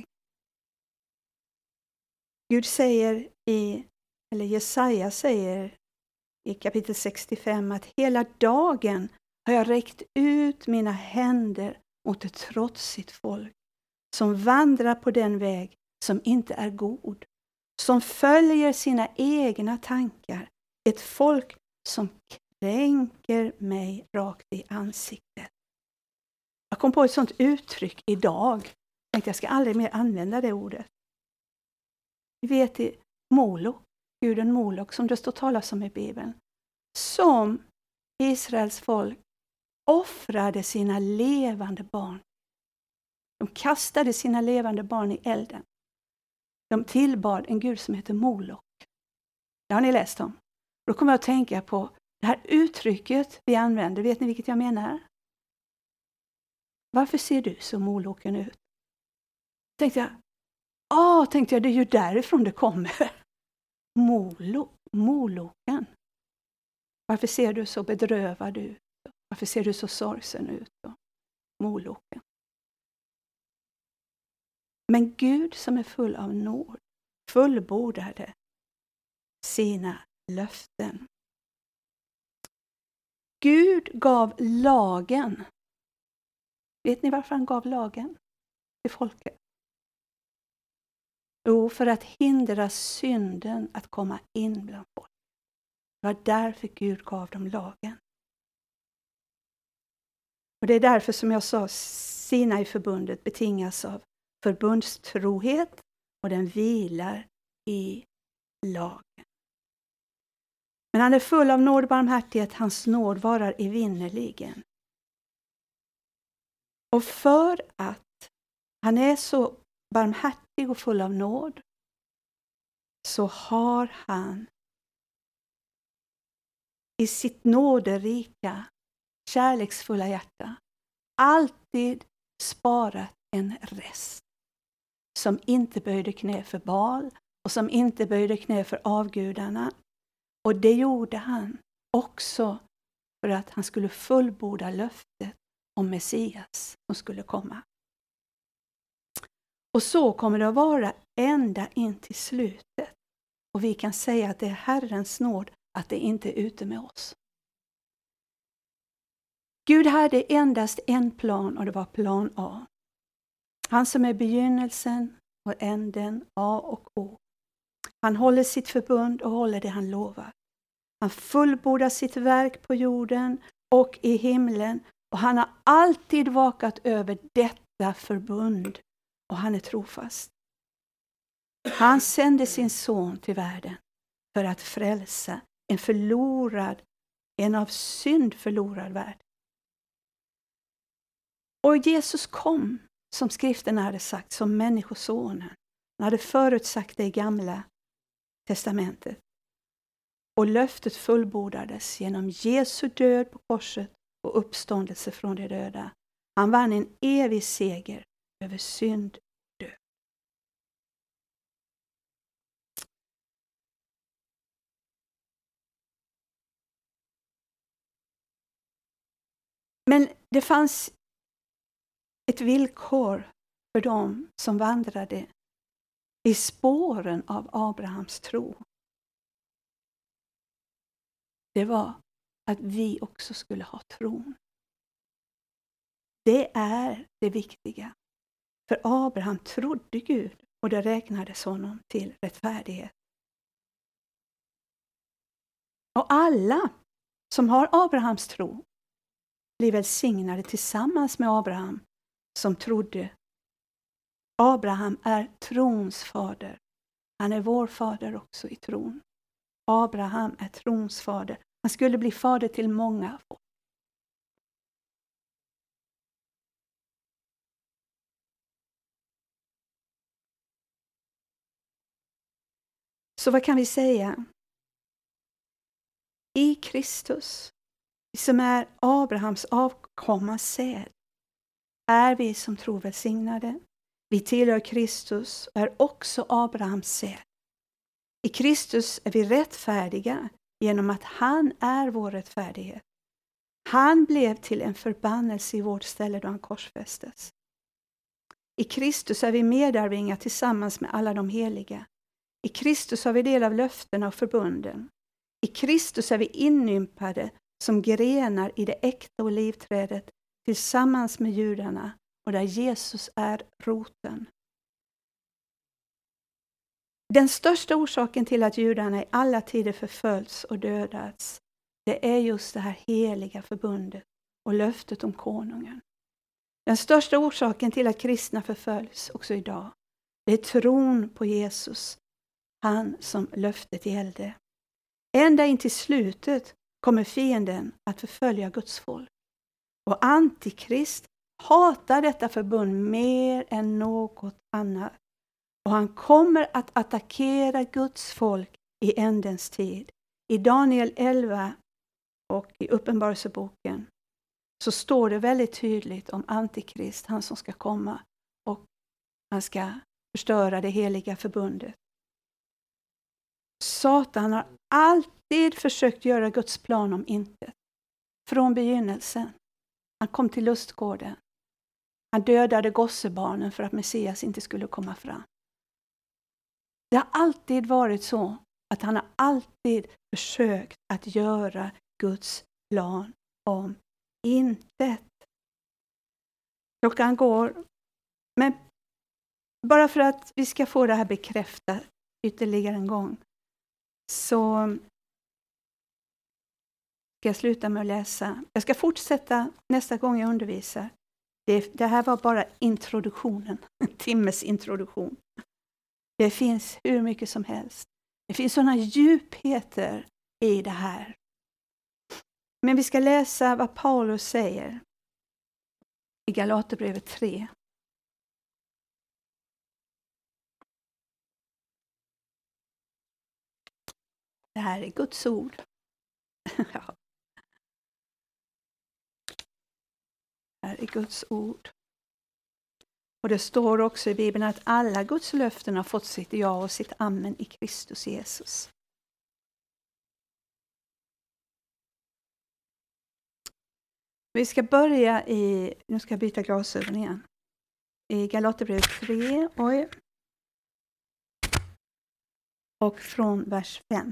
A: Gud säger i, eller Jesaja säger i kapitel sextiofem att hela dagen har jag räckt ut mina händer mot ett trotsigt folk som vandrar på den väg som inte är god, som följer sina egna tankar, ett folk som kränker mig rakt i ansiktet. Jag kom på ett sånt uttryck idag. Jag tänkte jag ska aldrig mer använda det ordet. Vi vet i Molok, guden Molok som det står talas om i Bibeln, som Israels folk offrade sina levande barn. De kastade sina levande barn i elden. De tillbad en gud som heter Molok. Det har ni läst om. Då kommer jag att tänka på det här uttrycket vi använder. Vet ni vilket jag menar? Varför ser du så Moloken ut? Tänkte jag, ah, tänkte jag, det är ju därifrån det kommer. Molo, Moloken. Varför ser du så bedrövad ut? Varför ser du så sorgsen ut? Moloken. Men Gud som är full av nåd fullbordade sina löften. Gud gav lagen. Vet ni varför han gav lagen till folket? Jo, för att hindra synden att komma in bland folk. Det var därför Gud gav dem lagen. Och det är därför som jag sa Sinai-förbundet betingas av förbundstrohet och den vilar i lagen. Men han är full av nåd och barmhärtighet, hans nåd varar evinnerligen. Och för att han är så barmhärtig och full av nåd så har han i sitt nåderika, kärleksfulla hjärta alltid sparat en rest som inte böjde knä för Baal och som inte böjde knä för avgudarna. Och det gjorde han också för att han skulle fullborda löftet om Messias som skulle komma. Och så kommer det att vara ända in till slutet. Och vi kan säga att det är Herrens nåd att det inte är ute med oss. Gud hade endast en plan och det var plan A. Han som är begynnelsen och änden, A och O. Han håller sitt förbund och håller det han lovar. Han fullbordar sitt verk på jorden och i himlen. Och han har alltid vakat över detta förbund. Och han är trofast. Han sände sin son till världen för att frälsa en förlorad, en av synd förlorad värld. Och Jesus kom, som skriften hade sagt, som människosonen. Han hade förutsagt det i gamla testamentet. Och löftet fullbordades genom Jesu död på korset och uppståndelse från de döda. Han vann en evig seger över synd och död. Men det fanns ett villkor för dem som vandrade i spåren av Abrahams tro. Det var att vi också skulle ha tron. Det är det viktiga. För Abraham trodde Gud och det räknades honom till rättfärdighet. Och alla som har Abrahams tro blir välsignade tillsammans med Abraham som trodde. Abraham är trons fader. Han är vår fader också i tron. Abraham är trons fader. Han skulle bli fader till många folk. Så vad kan vi säga? I Kristus, som är Abrahams avkomma säd, är vi som tror välsignade. Vi tillhör Kristus och är också Abrahams säd. I Kristus är vi rättfärdiga genom att han är vår rättfärdighet. Han blev till en förbannelse i vårt ställe då han korsfästes. I Kristus är vi medarvingar tillsammans med alla de heliga. I Kristus har vi del av löftena och förbunden. I Kristus är vi inympade som grenar i det äkta olivträdet tillsammans med judarna och där Jesus är roten. Den största orsaken till att judarna i alla tider förföljts och dödats, det är just det här heliga förbundet och löftet om konungen. Den största orsaken till att kristna förföljs också idag, det är tron på Jesus, han som löftet gällde. Ända in till slutet kommer fienden att förfölja Guds folk. Och Antikrist hatar detta förbund mer än något annat. Och han kommer att attackera Guds folk i ändens tid. I Daniel elva och i Uppenbarelseboken så står det väldigt tydligt om Antikrist, han som ska komma och han ska förstöra det heliga förbundet. Satan har alltid försökt göra Guds plan om intet. Från begynnelsen. Han kom till lustgården. Han dödade gossebarnen för att Messias inte skulle komma fram. Det har alltid varit så att han har alltid försökt att göra Guds plan om intet. Klockan går. Men bara för att vi ska få det här bekräftat ytterligare en gång så ska jag sluta med att läsa. Jag ska fortsätta nästa gång jag undervisar. Det, det här var bara introduktionen, en timmes introduktion. Det finns hur mycket som helst. Det finns sådana djupheter i det här. Men vi ska läsa vad Paulus säger i Galaterbrevet tre. Det här är Guds ord. Ja. Det här är Guds ord. Och det står också i Bibeln att alla Guds löften har fått sitt ja och sitt amen i Kristus Jesus. Vi ska börja i, nu ska jag byta glasögon igen. I Galaterbrevet tre oj. Och från vers fem.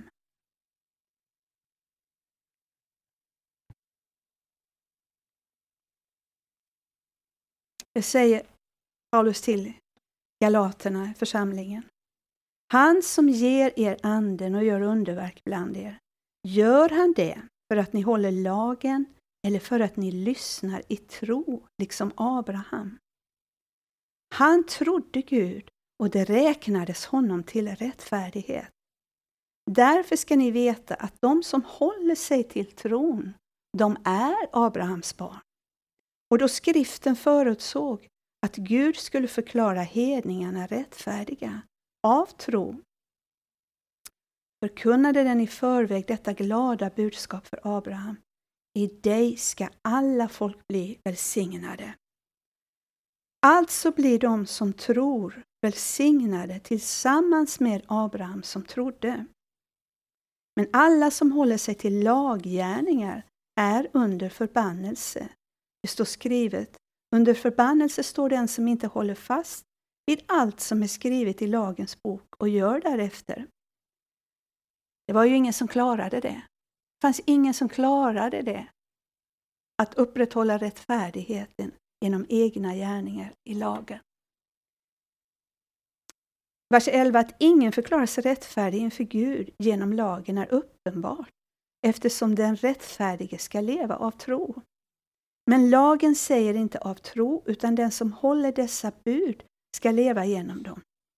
A: Det säger Paulus till galaterna, församlingen. Han som ger er anden och gör underverk bland er, gör han det för att ni håller lagen eller för att ni lyssnar i tro, liksom Abraham? Han trodde Gud och det räknades honom till rättfärdighet. Därför ska ni veta att de som håller sig till tron, de är Abrahams barn. Och då skriften förutsåg att Gud skulle förklara hedningarna rättfärdiga av tro, förkunnade den i förväg detta glada budskap för Abraham. I dig ska alla folk bli välsignade. Alltså blir de som tror välsignade tillsammans med Abraham som trodde. Men alla som håller sig till laggärningar är under förbannelse. Det står skrivet, under förbannelse står den som inte håller fast vid allt som är skrivet i lagens bok och gör därefter. Det var ju ingen som klarade det. Det fanns ingen som klarade det. Att upprätthålla rättfärdigheten genom egna gärningar i lagen. Vers elva, att ingen förklarar sig rättfärdig inför Gud genom lagen är uppenbart, eftersom den rättfärdige ska leva av tro. Men lagen säger inte av tro, utan den som håller dessa bud ska leva genom dem.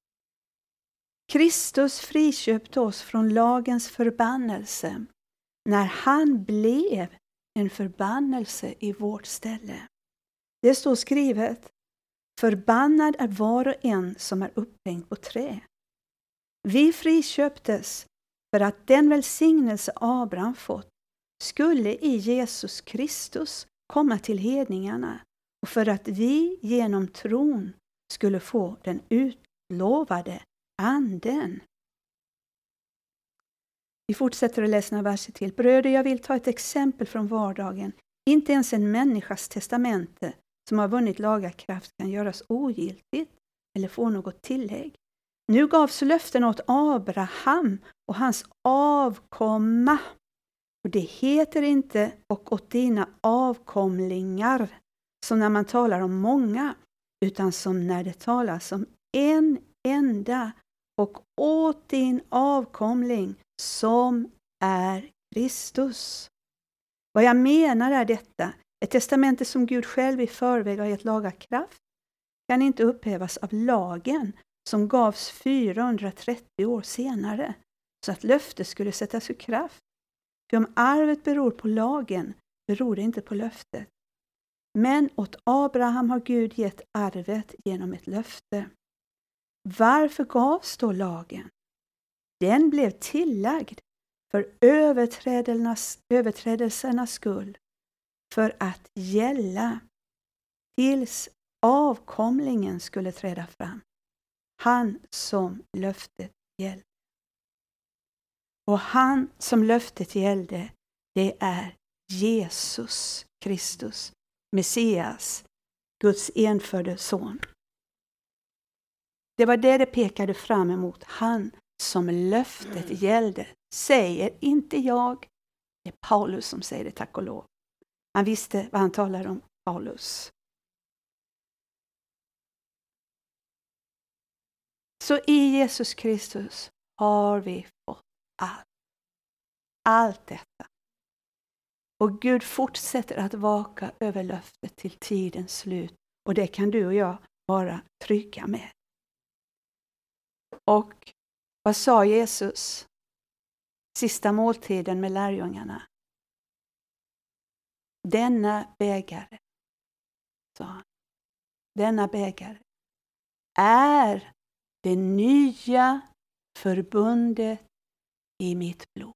A: Kristus friköpte oss från lagens förbannelse när han blev en förbannelse i vårt ställe. Det står skrivet, förbannad är var och en som är upphängd på trä. Vi friköptes för att den välsignelse Abraham fått skulle i Jesus Kristus komma till hedningarna och för att vi genom tron skulle få den utlovade anden. Vi fortsätter att läsa några verser till. Bröder, jag vill ta ett exempel från vardagen. Inte ens en människas testamente som har vunnit lagakraft kan göras ogiltigt eller få något tillägg. Nu gavs löften åt Abraham och hans avkomma. Och det heter inte och åt dina avkomlingar som när man talar om många, utan som när det talas om en enda och åt din avkomling som är Kristus. Vad jag menar är detta. Ett testamente som Gud själv i förväg har gett lagakraft kan inte upphävas av lagen som gavs fyrahundratrettio år senare så att löftet skulle sättas ur kraft. För om arvet beror på lagen beror det inte på löftet. Men åt Abraham har Gud gett arvet genom ett löfte. Varför gavs då lagen? Den blev tillagd för överträdelsernas, överträdelsernas skull, för att gälla tills avkomlingen skulle träda fram. Han som löftet gällde. Och han som löftet gällde, det är Jesus Kristus, Messias, Guds enfödde son. Det var det det pekade fram emot. Han som löftet gällde, säger inte jag. Det är Paulus som säger det, tack och lov. Han visste vad han talar om, Paulus. Så i Jesus Kristus har vi fått allt. Allt detta. Och Gud fortsätter att vaka över löftet till tidens slut. Och det kan du och jag vara trygga med. Och vad sa Jesus? Sista måltiden med lärjungarna. Denna bägare, sa han. Denna bägare är det nya förbundet i mitt blod.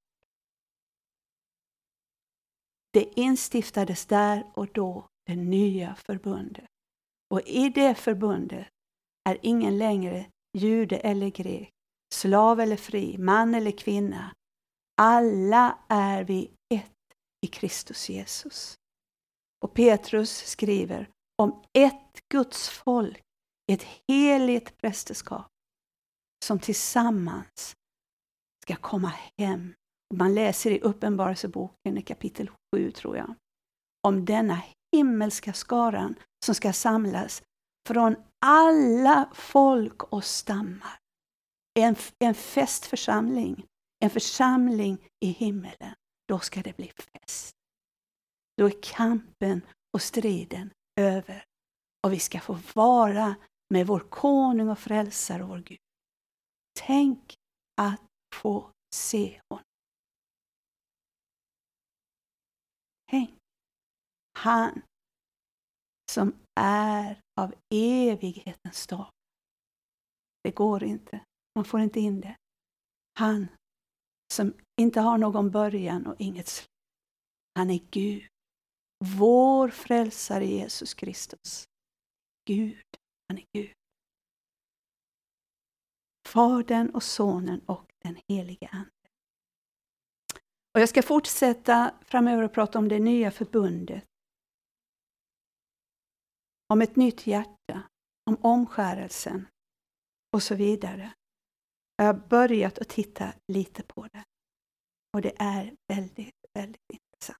A: Det instiftades där och då det nya förbundet. Och i det förbundet är ingen längre jude eller grek, slav eller fri, man eller kvinna. Alla är vi ett i Kristus Jesus. Och Petrus skriver om ett Guds folk, ett heligt prästerskap som tillsammans ska komma hem. Man läser i Uppenbarelseboken i kapitel sju, tror jag, om denna himmelska skaran som ska samlas från alla folk och stammar. En, en festförsamling, en församling i himmelen. Då ska det bli fest. Då är kampen och striden över. Och vi ska få vara med vår konung och frälsare och vår Gud. Tänk att få se honom. Tänk. Han som är av evighetens dag. Det går inte. Man får inte in det. Han som inte har någon början och inget slut. Han är Gud. Vår frälsare Jesus Kristus. Gud. Han är Gud. Fadern och sonen och den helige ande. Och jag ska fortsätta framöver och prata om det nya förbundet. om ett nytt hjärta, om omskärelsen och så vidare. Jag har börjat att titta lite på det. Och det är väldigt, väldigt intressant.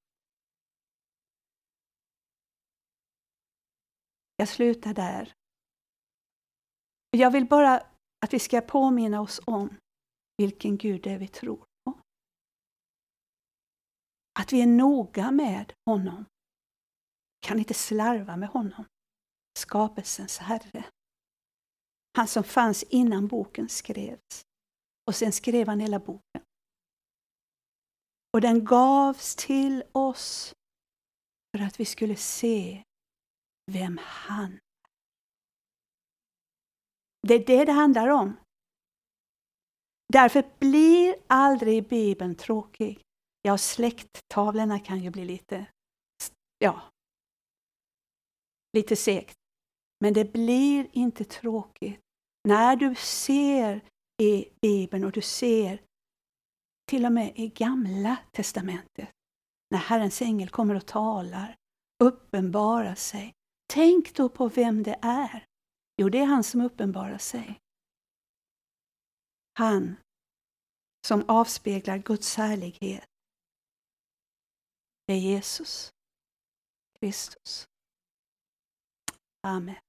A: Jag slutar där. Jag vill bara att vi ska påminna oss om vilken Gud det är vi tror på. Att vi är noga med honom. Kan inte slarva med honom. Skapelsens Herre. Han som fanns innan boken skrevs. Och sen skrev han hela boken. Och den gavs till oss för att vi skulle se vem han är. Det är det det handlar om. Därför blir aldrig Bibeln tråkig. Ja, släkttavlorna kan ju bli lite, ja, lite segt. Men det blir inte tråkigt. När du ser i Bibeln och du ser till och med i Gamla testamentet. När Herrens ängel kommer och talar, uppenbarar sig. Tänk då på vem det är. Jo, det är han som uppenbarar sig. Han som avspeglar Guds härlighet. Det är Jesus Kristus. Amen.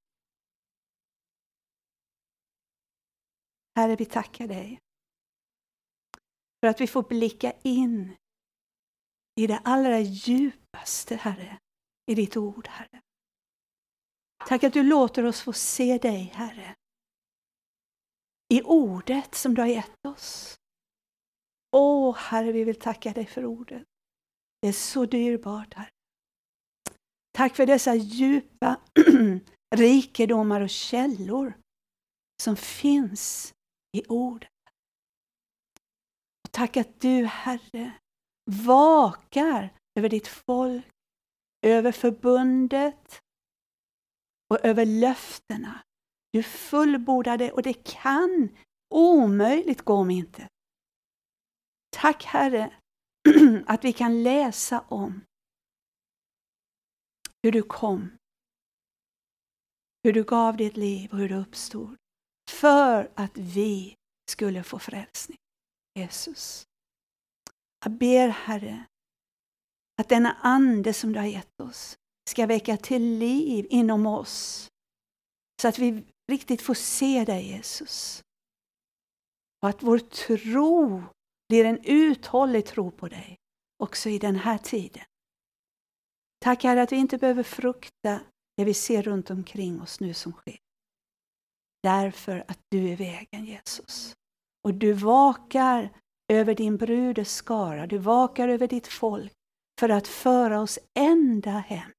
A: Herre, vi tackar dig för att vi får blicka in i det allra djupaste, Herre, i ditt ord, Herre. Tack att du låter oss få se dig, Herre, i ordet som du har gett oss. Åh, Herre, vi vill tacka dig för ordet. Det är så dyrbart, Herre. Tack för dessa djupa rikedomar och källor som finns i ordet. Och tack att du, Herre, vakar över ditt folk, över förbundet och över löftena. Du fullbordade och det kan omöjligt gå om inte. Tack, Herre, att vi kan läsa om hur du kom, hur du gav ditt liv och hur du uppstod för att vi skulle få frälsning. Jesus. Jag ber, Herre, att denna ande som du har gett oss ska väcka till liv inom oss så att vi riktigt får se dig, Jesus. Och att vår tro blir en uthållig tro på dig också i den här tiden. Tack, Herre, att vi inte behöver frukta det vi ser runt omkring oss nu som sker. Därför att du är vägen, Jesus. Och du vakar över din brudeskara. Du vakar över ditt folk för att föra oss ända hem.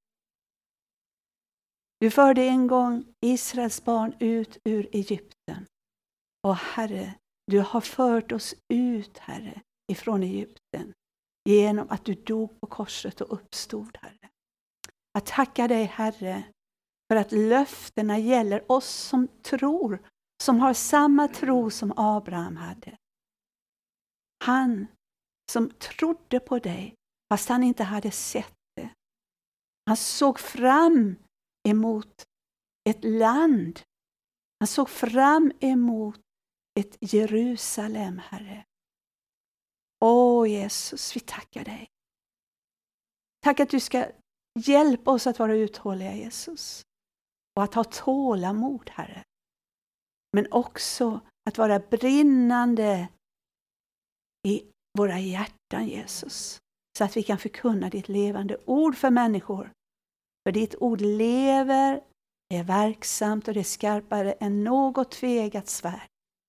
A: Du förde en gång Israels barn ut ur Egypten. Och Herre, du har fört oss ut, Herre, ifrån Egypten. Genom att du dog på korset och uppstod, Herre. Jag tackar dig, Herre, för att löftena gäller oss som tror, som har samma tro som Abraham hade. Han som trodde på dig, fast han inte hade sett det. Han såg fram emot ett land. Han såg fram emot ett Jerusalem, Herre. Åh, Jesus, vi tackar dig. Tack att du ska hjälpa oss att vara uthålliga, Jesus. Och att ha tålamod, Herre. Men också att vara brinnande i våra hjärtan, Jesus. Så att vi kan förkunna ditt levande ord för människor. För ditt ord lever, är verksamt och det är skarpare än något tvegat svärd.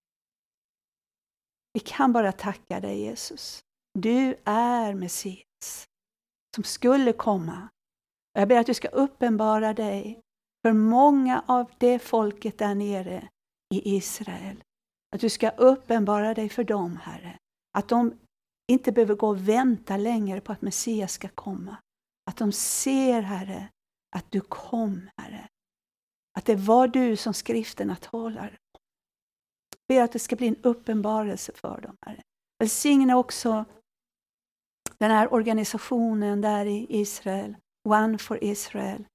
A: Vi kan bara tacka dig, Jesus. Du är Messias som skulle komma. Och jag ber att du ska uppenbara dig för många av det folket där nere i Israel. Att du ska uppenbara dig för dem, Herre. Att de inte behöver gå och vänta längre på att Messias ska komma. Att de ser, Herre, att du kom, Herre. Att det var du som skrifterna talar. Jag ber att det ska bli en uppenbarelse för dem, Herre. Välsigna också den här organisationen där i Israel. One for Israel.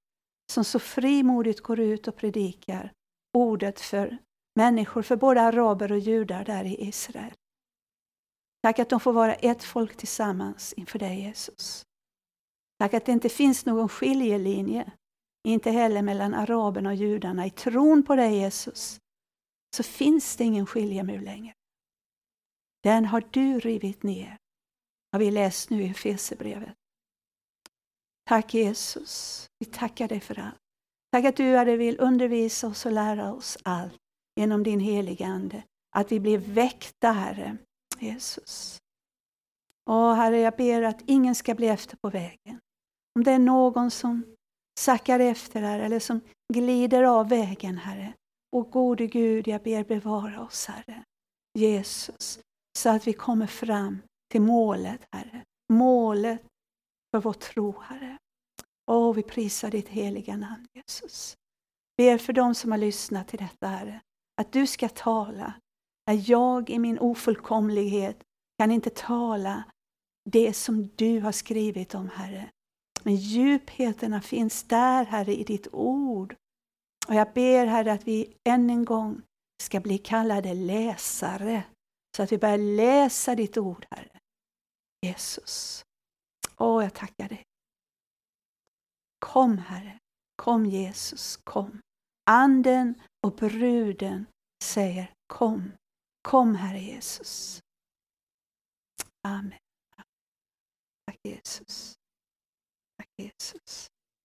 A: som så frimodigt går ut och predikar ordet för människor, för både araber och judar där i Israel. Tack att de får vara ett folk tillsammans inför dig, Jesus. Tack att det inte finns någon skiljelinje, inte heller mellan araberna och judarna. I tron på dig, Jesus, så finns det ingen skiljemur längre. Den har du rivit ner, har vi läst nu i Efesierbrevet. Tack Jesus, vi tackar dig för allt. Tack att du hade vill undervisa oss och lära oss allt genom din heliga ande. Att vi blir väckta, Herre, Jesus. Åh Herre, jag ber att ingen ska bli efter på vägen. Om det är någon som sackar efter här eller som glider av vägen, Herre. Och gode Gud, jag ber bevara oss, Herre. Jesus, så att vi kommer fram till målet, Herre. Målet för vår tro, Herre. Åh, vi prisar ditt heliga namn, Jesus. Ber för dem som har lyssnat till detta, Herre. Att du ska tala. När jag i min ofullkomlighet kan inte tala det som du har skrivit om, Herre. Men djupheterna finns där, Herre, i ditt ord. Och jag ber, Herre, att vi än en gång ska bli kallade läsare. Så att vi börjar läsa ditt ord, Herre. Jesus. Åh, jag tackar dig. Kom, Herre. Kom, Jesus. Kom. Anden och bruden säger kom. Kom, Herre Jesus. Amen. Tack Jesus. Tack Jesus.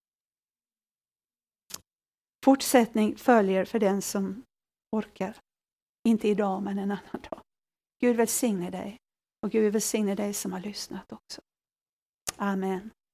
A: Fortsättning följer för den som orkar. Inte idag, men en annan dag. Gud välsigne dig. Och Gud välsigne dig som har lyssnat också. Amen.